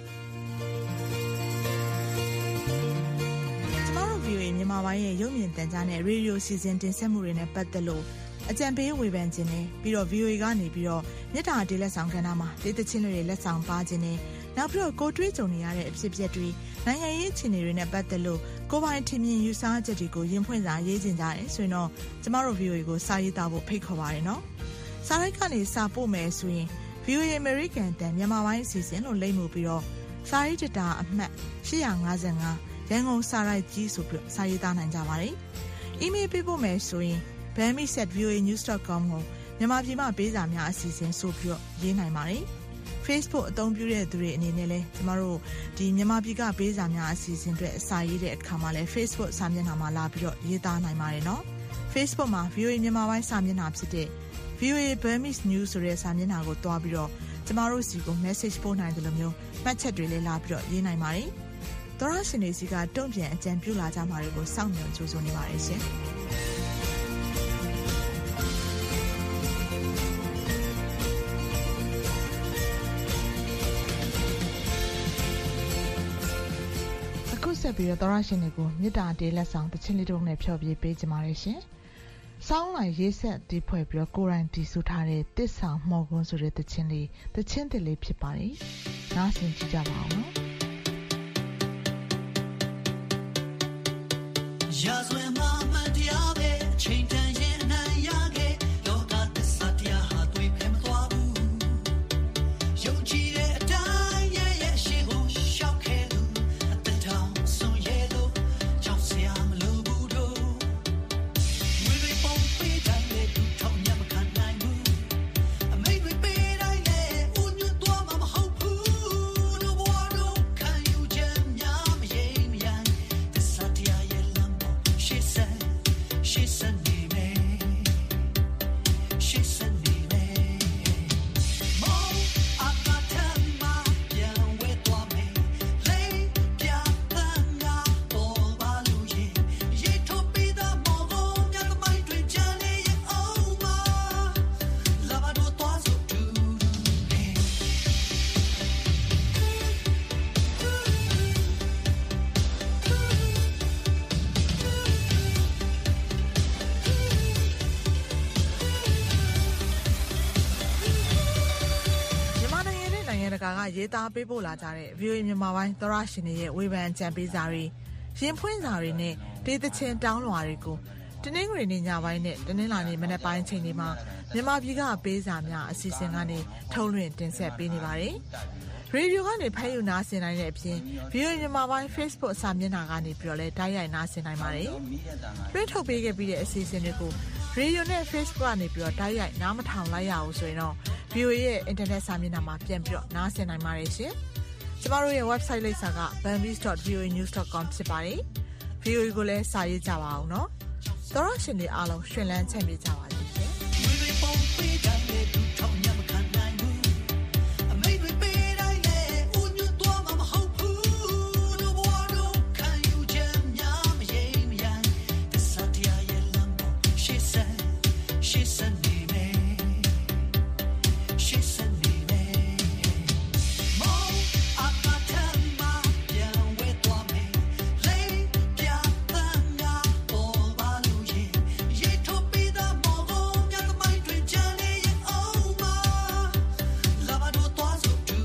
L: V O A မြန်မာပိုင်းရဲ့ရုပ်မြင်သံကြားနဲ့ရေဒီယိုစီစဉ်တင်ဆက်မှုတွေနဲ့ပတ်သက်လို့အကြံပေးဝေဖန်ခြင်းနဲ့ပြီးတော့ V O A ကနေပြီးတော့မြစ်တာတေးလက်ဆောင်ကဏ္ဍမှာဒေသချင်းတွေလက်ဆောင်ပါခြင်းနဲ့နောက်ပြီးတော့ကိုတွေးကြုံနေရတဲ့အဖြစ်အပျက်တွေနိုင်ငံရေးအခြေအနေတွေနဲ့ပတ်သက်လို့ကိုယ်ပိုင်ထင်မြင်ယူဆချက်တွေကိုရင်ဖွင့်စာရေးခြင်းကြတယ်ဆိုရင်တော့ကျမတို့ V O A ကိုစာရေးသားဖို့ဖိတ်ခေါ်ပါတယ်နော်စာရိုက်ကနေစာပို့မယ်ဆိုရင် V O A American တန်မြန်မာပိုင်းအစီအစဉ်လို့လိမ့်မှုပြီးတော့စာရေးတတာအမှတ်၈၅၅ရန်ကုန်စာရိုက်ကြီးဆိုပြီးစာရေးသားနိုင်ကြပါတယ်။ email ပေးဖို့မယ်ဆိုရင် burmese at v o a news dot com ကိုမြန်မာပြည်မှာပေးစာများအစီအစဉ်ဆိုပြီးရေးနိုင်ပါတယ်။ Facebook အသုံးပြုတဲ့သူတွေအနေနဲ့လည်းကျမတို့ဒီမြန်မာပြည်ကပေးစာများအစီအစဉ်တွေအစာရေးတဲ့အခါမှာလည်း Facebook စာမျက်နှာမှာလာပြီးတော့ရေးသားနိုင်ပါတယ်နော်။ Facebook မှာ V O A မြန်မာပိုင်းစာမျက်နှာဖြစ်တဲ့ V O A Burmese News ဆိုတဲ့စာမျက်နှာကိုတွားပြီးတော့ကျမတို့စီကို message ပို့နိုင်တယ်လို့မျိုးမှတ်ချက်တွေလည်းလာပြီးတော့ရေးနိုင်ပါတယ်။သောရရှင်တွေစီကတုံ့ပြန်အကြံပြုလာကြမှာတွေကိုစောင့်မျှော်ကြိုးစားနေပါတယ်ရှင်။
D: ဆက်ပြီးတော့သောရရှင်တွေကိုမြစ်တာတေးလက်ဆောင်တချင်းလေးတုံးနဲ့ဖျော်ပြပေးကြပါရရှင်။စောင်းလိုက်ရေးဆက်တီးဖွဲ့ပြီးတော့ကိုရိုင်းတီဆူထားတဲ့တစ်ဆောင်မှော်ကွန်းဆိုတဲ့တချင်းလေးတချင်းတစ်လေးဖြစ်ပါတယ်။နားဆင်ကြည့်ကြပါဦးနော်။ရာဇဝင်မှာမတရားပဲချိန်တန်ရင်အနိုင်ရခဲ့လောကသစ္စာတရားဟာတွေ့ဖယ်မသွားဘူး။ယုံကြည်တဲ့အတိုင်းရဲ့ရဲ့ရှိကိုရှောက်ခဲ့လို့အသက်တောင်ဆုံးရဲ့လို့ကြောက်စရာမလိုဘူးတို့ဝေဝေပုံပေးတိုင်းလေသူထောင်ညမခံနိုင်ဘူးအမိတ်တွေပေးတိုင်းလေဦးညွတ်သွားမှာမဟုတ်ဘူးတို့ဘဝတို့ခံယူချက်များမရေမရန်သစ္စာတရားရဲ့လမ်းပေါ်ရှေ့ဆက်ရှေ့ဆက်နေမယ်ရှေ့ဆက်နေမယ်မောအကထမပြန်ဝဲသွားမယ်လေးပြပန်းငါပေါ်ပါလို့ရင်ရေထုတ်ပြီးသားမောကိုမြတ်သမိုင်းတွေကြံနေရအောင်ပါလာပါတော့သွားစို့တူမြန်မာနိုင်ငံနဲ့နိုင်ငံတကာကရေးသားပေးပို့လာကြတဲ့ ဗီအိုအေ မြန်မာပိုင်းသောရရှင်တွေရဲ့ဝေဖန်ကြံပေးစာတွေရင်ဖွင့်စာတွေနဲ့ဒေသချင်းတောင်းလွှာတွေကိုတနင်္ဂနွေနေ့ညပိုင်းနဲ့တနင်္လာနေ့မနက်ပိုင်းချိန်တွေမှာမြန်မာပြည်ကပေးစာများအစီအစဉ်ကနေထုတ်လွှင့်တင်ဆက်ပေးနေပါတယ်။ရေဒီယိုကနေဖမ်းယူနားဆင်နိုင်တဲ့အပြင် ဗီအိုအေ မြန်မာပိုင်း Facebook အစာမျက်နှာကနေပြီးတော့လည်းတိုက်ရိုက်နားဆင်နိုင်ပါတယ်။ပြထုတ်ပေးခဲ့ပြီးတဲ့အစီအစဉ်တွေကိုရေဒီယိုနဲ့ Facebook ကနေပြီးတော့တိုက်ရိုက်နားမထောင်လိုက်ရအောင်ဆိုရင်တော့ ဗီအိုအေ ရဲ့ internet စာမျက်နှာမှာပြန်ပြီးတော့နားဆင်နိုင်ပါတယ်ရှင်။ကျမတို့ရဲ့ website လိပ်စာက bambis dot v o a news dot com ဖြစ်ပါတယ်။ ဗီအိုအေ ကိုလည်းစာရေးကြပါအောင်နော်။သောရရှင်တွေအားလုံးရှင်လန်းချမ်းမြေ့ကြပါစေရှင်။ဝေဝေပုံပေးတိုင်းလေသူထောင်ညမခံနိုင်ဘူးအမိတ်တွေပေးတိုင်းလေဦးညွတ်သွားမှာမဟုတ်ဘူးတို့ဘဝတို့ခံယူချက်များမရေမရန်သစ္စာတရားရဲ့လမ်းပေါ်ရှေ့ဆက်ရှေ့ဆက်နေမယ်ရှေ့ဆက်နေမယ်မောအကထမပြန်ဝဲသွားမယ်လေးပြပန်းငါပေါ်ပါလို့ရင်ရေထုတ်ပြီးသားမောကိုမြတ်သမိုင်းတွေကြံနေရအောင်ပါလာပါတော့သွားစို့တူ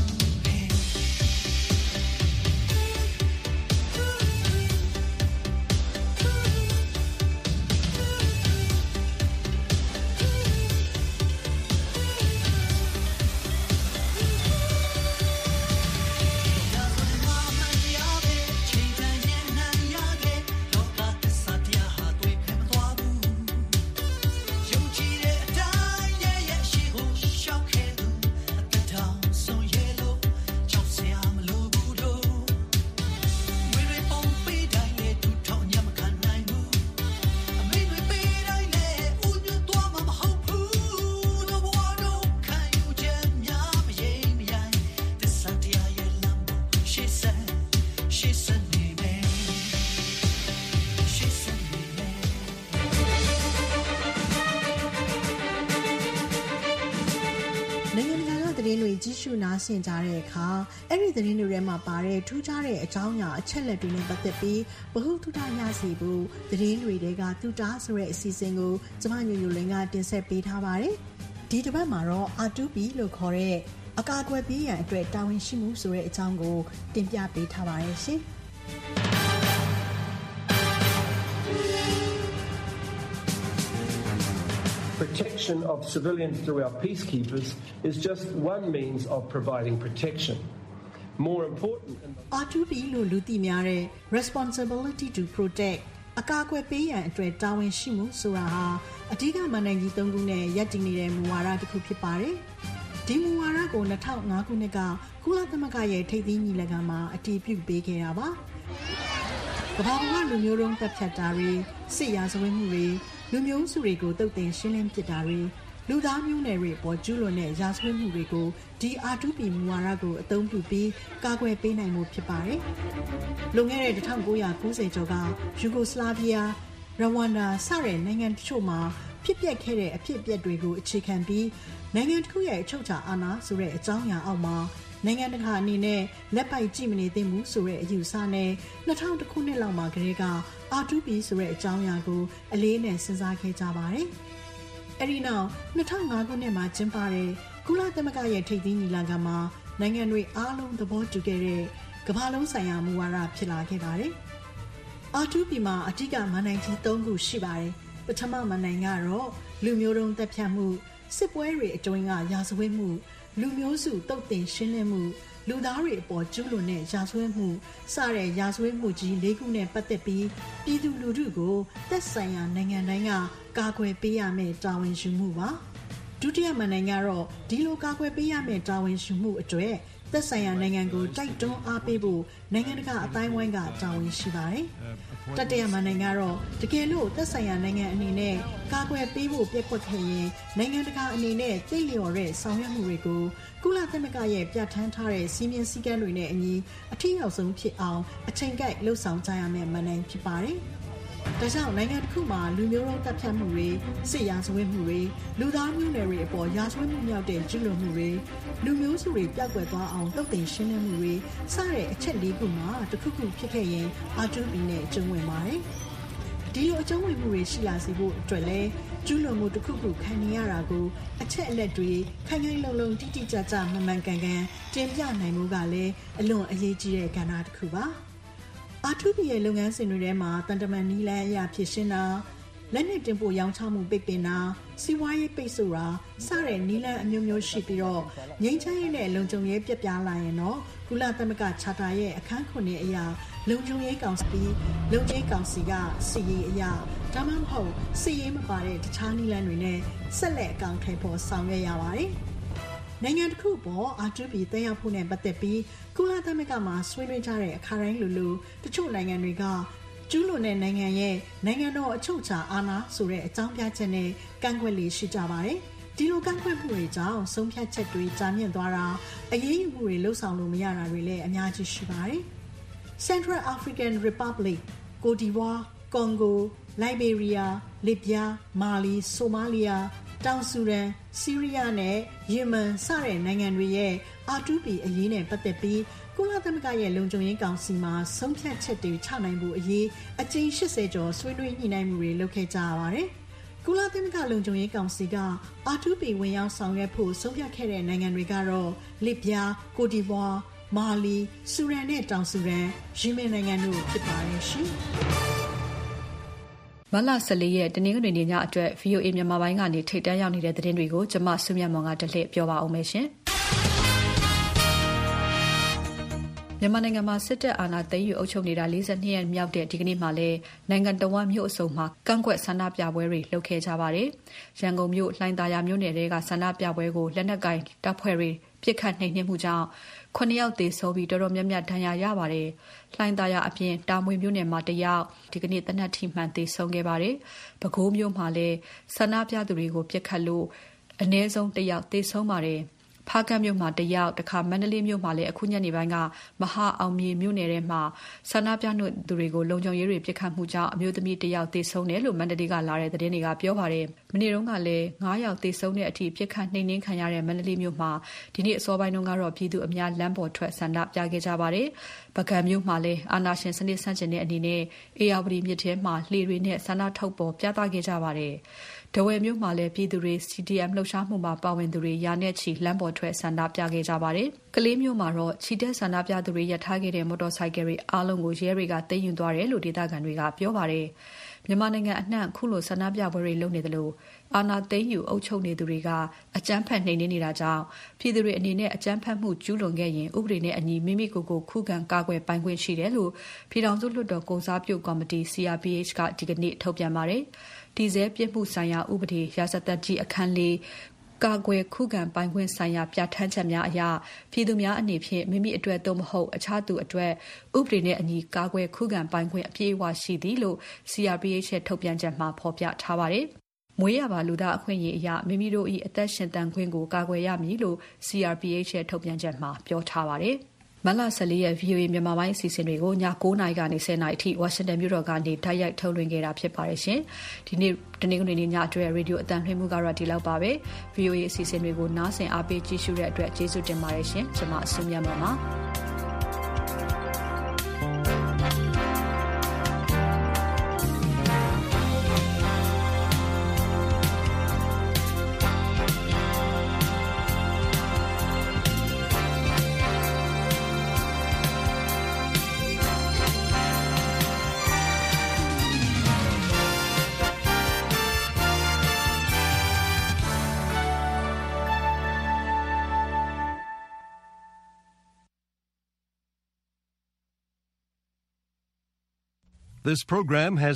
D: ချိန်တန်ရင်နိုင်ရခဲ့လောကသစ္စာတရားဟာတွေ့ဖယ်မသွားဘူးယုံကြည်တဲ့အတိုင်းရဲ့ရဲ့ရှိကိုရှောက်ခဲ့လို့အသက်တောင်ဆုံးရဲ့လို့ကြောက်စရာမလိုဘူးတို့ဝေဝေပုံပေးတိုင်းလေသူထောင်ညမခံနိုင်ဘူးအမိတ်တွေပေးတိုင်းလေဦးညွတ်သွားမှာမဟုတ်ဘူးတို့ဘဝတို့ခံယူချက်များမရေမရန်သစ္စာတရားရဲ့လမ်းပေါ်ရှေ့ဆက်ရှေ့ဆက်နေမယ်ရှေ့ဆက်နေမယ်
M: နိုင်ငံတကာကသတင်းတွေကြီးစုနားဆင်ကြတဲ့အခါအဲ့ဒီသတင်းတွေထဲမှာပါတဲ့ထူးခြားတဲ့အကြောင်းအရာအချက်လက်တွေနဲ့ပတ်သက်ပြီးဗဟုသုတရစေဖို့သတင်းတွေတဲကတူတာဆိုတဲ့အစီအစဉ်ကိုကျမညိုညိုလင်းကတင်ဆက်ပေးထားပါတယ်။ဒီတစ်ပတ်မှာတော့ R two P လို့ခေါ်တဲ့အကာအကွယ်ပေးရန်အတွက်တာဝန်ရှိမှုဆိုတဲ့အကြောင်းကိုတင်ပြပေးထားပါတယ်ရှင်။
N: Protection of civilians through our peacekeepers is just one means of providing protection. More important,
M: R two P လို့လူသိများတဲ့ responsibility to protect အကာအကွယ်ပေးရန်အတွက်တာဝန်ရှိမှုဆိုတာဟာအဓိကမဏ္ဍိုင်ကြီးသုံးခုနဲ့ရပ်တည်နေတဲ့မူဝါဒတစ်ခုဖြစ်ပါတယ်။ဒီမူဝါဒကို၂၀၀၅ခုနှစ်ကကုလသမဂ္ဂရဲ့ထိပ်သီးညီလာခံမှာအတည်ပြုပေးခဲ့တာပါ။ကမ္ဘာပေါ်ကလူမျိုးတုံးတပ်ဖြတ်တာတွေစစ်ရာဇဝတ်မှုတွေလူမျိုးစုတွေကိုတုတ်တင်ရှင်းလင်းပစ်တာတွေလူသားမျိုးနွယ်တွေပေါ်ကျူးလွန်တဲ့ရာဇဝတ်မှုတွေကိုဒီ R two P မူဝါဒကိုအသုံးပြုပြီးကာကွယ်ပေးနိုင်မှုဖြစ်ပါတယ်။လွန်ခဲ့တဲ့၁၉၉၀ကျော်ကယူဂိုစလာဗီးယားရဝမ်ဒါစတဲ့နိုင်ငံတချို့မှာဖဖြစ်ပျက်ခဲ့တဲ့အဖြစ်အပျက်တွေကိုအခြေခံပြီးနိုင်ငံတစ်ခုရဲ့အချုပ်အခြာအာဏာဆိုတဲ့အကြောင်းအရာအောက်မှာနိုင်ငံတကာအနေနဲ့လက်ပိုက်ကြည့်မနေသင့်ဘူးဆိုတဲ့အယူဆနဲ့၂၀၀၁ခုနှစ်လောက်မှာကတည်းက အာတူပီ ဆိုတဲ့အကြောင်းအရာကိုအလေးနဲ့စဉ်းစားခဲ့ကြပါတယ်။အဲဒီနောက်၂၀၀၅ခုနှစ်မှာကျင်းပတဲ့ကုလသမဂ္ဂရဲ့ထိပ်သီးညီလာခံမှာနိုင်ငံတွေအားလုံးသဘောတူခဲ့တဲ့ကမ္ဘာလုံးဆိုင်ရာမူဝါဒဖြစ်လာခဲ့ပါတယ်။ အာတူပီမှာအဓိကမဏ္ဍိုင်ကြီး၃ခုရှိပါတယ်။ပထမမဏ္ဍိုင်ကတော့လူမျိုးတုံးသတ်ဖြတ်မှုစစ်ပွဲတွေအတွင်းကရာဇဝတ်မှုလူမျိုးစုတုတ်တင်ရှင်းလင်းမှုလူသားတွေအပေါ်ကျူးလွန်တဲ့ရာဇဝတ်မှုစတဲ့ရာဇဝတ်မှုကြီး၄ခုနဲ့ပတ်သက်ပြီးပြည်သူလူထုကိုသက်ဆိုင်ရာနိုင်ငံတိုင်းကကာကွယ်ပေးရမယ့်တာဝန်ယူမှုပါဒုတိယမဏ္ဍိုင်ကတော့ဒီလိုကာကွယ်ပေးရမယ့်တာဝန်ယူမှုအတွက်သက်ဆိုင်ရာနိုင်ငံကိုတိုက်တွန်းအားပေးဖို့နိုင်ငံတကာအတိုင်းအဝိုင်းကတာဝန်ရှိပါတယ်။တတိယမဏ္ဍိုင်ကတော့တကယ်လို့သက်ဆိုင်ရာနိုင်ငံအနေနဲ့ကာကွယ်ပေးဖို့ပြည့်ကွက်ခဲ့ရင်နိုင်ငံတကာအနေနဲ့သိလျော်တဲ့ဆောင်ရွက်မှုတွေကိုကုလသမဂ္ဂရဲ့ပြဋ္ဌာန်းထားတဲ့စီမင်းစည်းကမ်းတွေနဲ့အညီအထူးရောက်ဆုံးဖြစ်အောင်အချိန်ကိုက်လှုပ်ဆောင်ကြရမယ့်မဏ္ဍိုင်ဖြစ်ပါတယ်။ဒါကြောင့်နိုင်ငံတစ်ခုမှာလူမျိုးတုံးတပ်ဖြတ်မှုတွေစစ်ရာဇဝတ်မှုတွေလူသားမျိုးနွယ်တွေအပေါ်ရာဇဝတ်မှုမြောက်တဲ့ကျူးလွန်မှုတွေလူမျိုးစုတွေပျောက်ကွယ်သွားအောင်တုတ်တင်ရှင်းလင်းမှုတွေစတဲ့အချက်လေးခုမှာတစ်ခုခုဖြစ်ခဲ့ရင်အာတူပီနဲ့အကျုံးဝင်ပါတယ်။ဒီလိုအကျုံးဝင်မှုတွေရှိလာစေဖို့အတွက်လဲကျူးလွန်မှုတစ်ခုခုခံနေရတာကိုအချက်အလက်တွေခိုင်ခိုင်လုံလုံတိတိကျကျမှန်မှန်ကန်ကန်တင်ပြနိုင်မှုကလည်းအလွန်အရေးကြီးတဲ့ကဏ္ဍတစ်ခုပါ။အာတူပီရဲ့လုပ်ငန်းစဉ်တွေထဲမှာတန်တမန်နီးလန်းအရာဖြစ်ရှင်းတာလက်နက်တင်ပို့ရောင်းချမှုပိတ်ပင်တာစီးပွားရေးပိတ်ဆို့တာစတဲ့နီးလန်းအမျိုးမျိုးရှိပြီးတော့ငြိမ်းချမ်းရေးနဲ့လုံခြုံရေးပြပြလာရင်တော့ကုလသမဂ္ဂချာတာရဲ့အခန်းခုနှစ်အရာလုံခြုံရေးကောင်စီလုံခြုံရေးကောင်စီကစီရေးအရာဒါမှမဟုတ်စီရေးမပါတဲ့တခြားနီးလန်းတွေနဲ့ဆက်လက်အကောင့်ထဲပေါ်ဆောင်ရွက်ရပါတယ်နိုင်ငံတစ်ခုပေါ်အာတူပီတက်ရောက်ဖို့နဲ့ပတ်သက်ပြီးကုလသမဂ္ဂမှာဆွေးနွေးကြတဲ့အခါတိုင်းလိုလိုတချို့နိုင်ငံတွေကကျူးလွန်တဲ့နိုင်ငံရဲ့နိုင်ငံတော်အချုပ်အခြာအာဏာဆိုတဲ့အကြောင်းပြချက်နဲ့ကန့်ကွက်လေးရှိကြပါတယ်။ဒီလိုကန့်ကွက်မှုတွေကြောင့်ဆုံးဖြတ်ချက်တွေကြာမြင့်သွားတာအရေးယူမှုတွေလှုပ်ဆောင်လို့မရတာတွေလည်းအများကြီးရှိပါတယ်။ Central African Republic, Côte d'Ivoire, Congo, Liberia, Libya, Mali, Somaliaတောင်ဆူဒန်ဆီးရီးယားနဲ့ယီမန်စတဲ့နိုင်ငံတွေရဲ့အာတူပီအရေးနဲ့ပတ်သက်ပြီးကုလသမဂ္ဂရဲ့လုံခြုံရေးကောင်စီမှာဆုံးဖြတ်ချက်တွေချနိုင်ဖို့အရေးအကြိမ်၈၀ကျော်ဆွေးနွေးညှိနှိုင်းမှုတွေလုပ်ခဲ့ကြရပါတယ်။ကုလသမဂ္ဂလုံခြုံရေးကောင်စီကအာတူပီဝင်ရောက်ဆောင်ရွက်ဖို့ဆုံးဖြတ်ခဲ့တဲ့နိုင်ငံတွေကတော့လစ်ဗျားကိုဒီဗွားမာလီဆူဒန်နဲ့တောင်ဆူဒန်ယီမင်နိုင်ငံတို့ဖြစ်ပါတယ်ရှင်။
B: မတ်လ၁၄ရက်တနင်္ဂနွေနေ့ညအတွက် ဗွီအိုအေ မြန်မာပိုင်းကနေထိပ်တန်းရောက်နေတဲ့သတင်းတွေကိုကျွန်မစုမြတ်မောင်ကတလှည့်ပြောပါအောင်မယ်ရှင်။မြန်မာနိုင်ငံမှာစစ်တပ်အာဏာသိမ်းယူအုပ်ချုပ်နေတာ၄၂ရက်မြောက်တဲ့ဒီကနေ့မှာလည်းနိုင်ငံတော်ဝန်မြို့အစုံမှာကန့်ကွက်ဆန္ဒပြပွဲတွေလုပ်ခဲ့ကြပါတယ်။ရန်ကုန်မြို့လှိုင်သာယာမြို့နယ်တွေကဆန္ဒပြပွဲကိုလက်နက်ကင်တပ်ဖွဲ့တွေပစ်ခတ်နှိမ်နင်းမှုကြောင့်ခုနှစ်ယောက်သေဆုံးပြီးတော်တော်များများဒဏ်ရာရပါတယ်။လှိုင်သာယာအပြင်တာမွေမြို့နယ်မှာတယောက်ဒီကနေ့တနက်ထိမှန်သေဆုံးခဲ့ပါတယ်။ပဲခူးမြို့မှာလည်းဆန္ဒပြသူတွေကိုပစ်ခတ်လို့အနည်းဆုံးတယောက်သေဆုံးပါတယ်။ဖားကန့်မြို့မှာတယောက်တခါမန္တလေးမြို့မှာလည်းအခုညနေပိုင်းကမဟာအောင်မြေမြို့နယ်ထဲမှာဆန္ဒပြသူတွေကိုလုံခြုံရေးတွေပစ်ခတ်မှုကြောင့်အမျိုးသမီးတယောက်သေဆုံးတယ်လို့မန္တလေးကလာတဲ့သတင်းတွေကပြောပါတယ်။မနေ့တုန်းကလည်း၅ယောက်သေဆုံးတဲ့အထိပစ်ခတ်နှိမ်နင်းခံရတဲ့မန္တလေးမြို့မှာဒီနေ့အစောပိုင်းတုန်းကတော့ပြည်သူအများလမ်းပေါ်ထွက်ဆန္ဒပြခဲ့ကြပါတယ်။ပုဂံမြို့မှာလည်းအာဏာရှင်စနစ်ဆန့်ကျင်တဲ့အနေနဲ့အေယာဝတီမြစ်ထဲမှာလှေတွေနဲ့ဆန္ဒထုတ်ပေါ်ပြသခဲ့ကြပါတယ်။ဒဝယ်မြို့မှာလည်းပြည်သူတွေ စီ ဒီ အမ် လှုပ်ရှားမှုမှာပါဝင်သူတွေရာနဲ့ချီလမ်းပေါ်ထွက်ဆန္ဒပြခဲ့ကြပါတယ်။ကလေးမြို့မှာတော့ချီတက်ဆန္ဒပြသူတွေရထားခဲ့တဲ့မော်တော်ဆိုင်ကယ်တွေအားလုံးကိုရဲတွေကသိမ်းယူသွားတယ်လို့ဒေသခံတွေကပြောပါတယ်။မြန်မာနိုင်ငံအနှံ့ခုလိုဆန္ဒပြပွဲတွေလုပ်နေတယ်လို့အာဏာသိမ်းယူအုပ်ချုပ်နေသူတွေကအကြမ်းဖက်နှိမ်နင်းနေတာကြောင့်ပြည်သူတွေအနေနဲ့အကြမ်းဖက်မှုကျူးလွန်ခဲ့ရင်ဥပဒေနဲ့အညီမိမိကိုယ်ကိုခုခံကာကွယ်ပိုင်ခွင့်ရှိတယ်လို့ပြည်ထောင်စုလွှတ်တော်ကိုစားပြုကော်မတီ စီ အာร์ ပီ အိတ်ချ် ကဒီကနေ့ထုတ်ပြန်ပါတယ်။ဒီဇဲပြစ်မှုဆိုင်ရာဥပဒေရာဇသတ်ကြီးအခန်းလေးကာကွယ်ခုခံပိုင်ခွင့်ဆိုင်ရာပြဋ္ဌာန်းချက်များအရပြည်သူများအနေဖြင့်မိမိအတွက်သို့မဟုတ်အခြားသူအတွက်ဥပဒေနဲ့အညီကာကွယ်ခုခံပိုင်ခွင့်အပြည့်အဝရှိသည်လို့ စီ အာร์ ပီ အိတ်ချ် ရဲ့ထုတ်ပြန်ချက်မှာဖော်ပြထားပါတယ်။မွေးရပါလူသားအခွင့်အရေးအရမိမိတို့၏အသက်ရှင်သန်ခွင့်ကိုကာကွယ်ရမည်လို့ စီ အာร์ ပီ အိတ်ချ် ရဲ့ထုတ်ပြန်ချက်မှာပြောထားပါတယ်။မတ်လ ၁၄ ရက် ဗွီအိုအေမြန်မာပိုင်းအစီအစဉ်တွေကိုည ၉ နာရီကနေ ၁၀ နာရီအထိဝါရှင်တန်မြို့တော်ကနေတိုက်ရိုက်ထုတ်လွှင့်ခဲ့တာဖြစ်ပါတယ်ရှင်။ဒီနေ့တနင်္ဂနွေနေ့ညအတွက်ရေဒီယိုအသံလွှင့်မှုကတော့ဒီလောက်ပါပဲ။ ဗွီအိုအေအစီအစဉ်တွေကိုနားဆင်အားပေးကြည့်ရှုတဲ့အတွက်ကျေးဇူးတင်ပါတယ်ရှင်။ကျွန်မအစုမြတ်ပါပါ။
A: This program has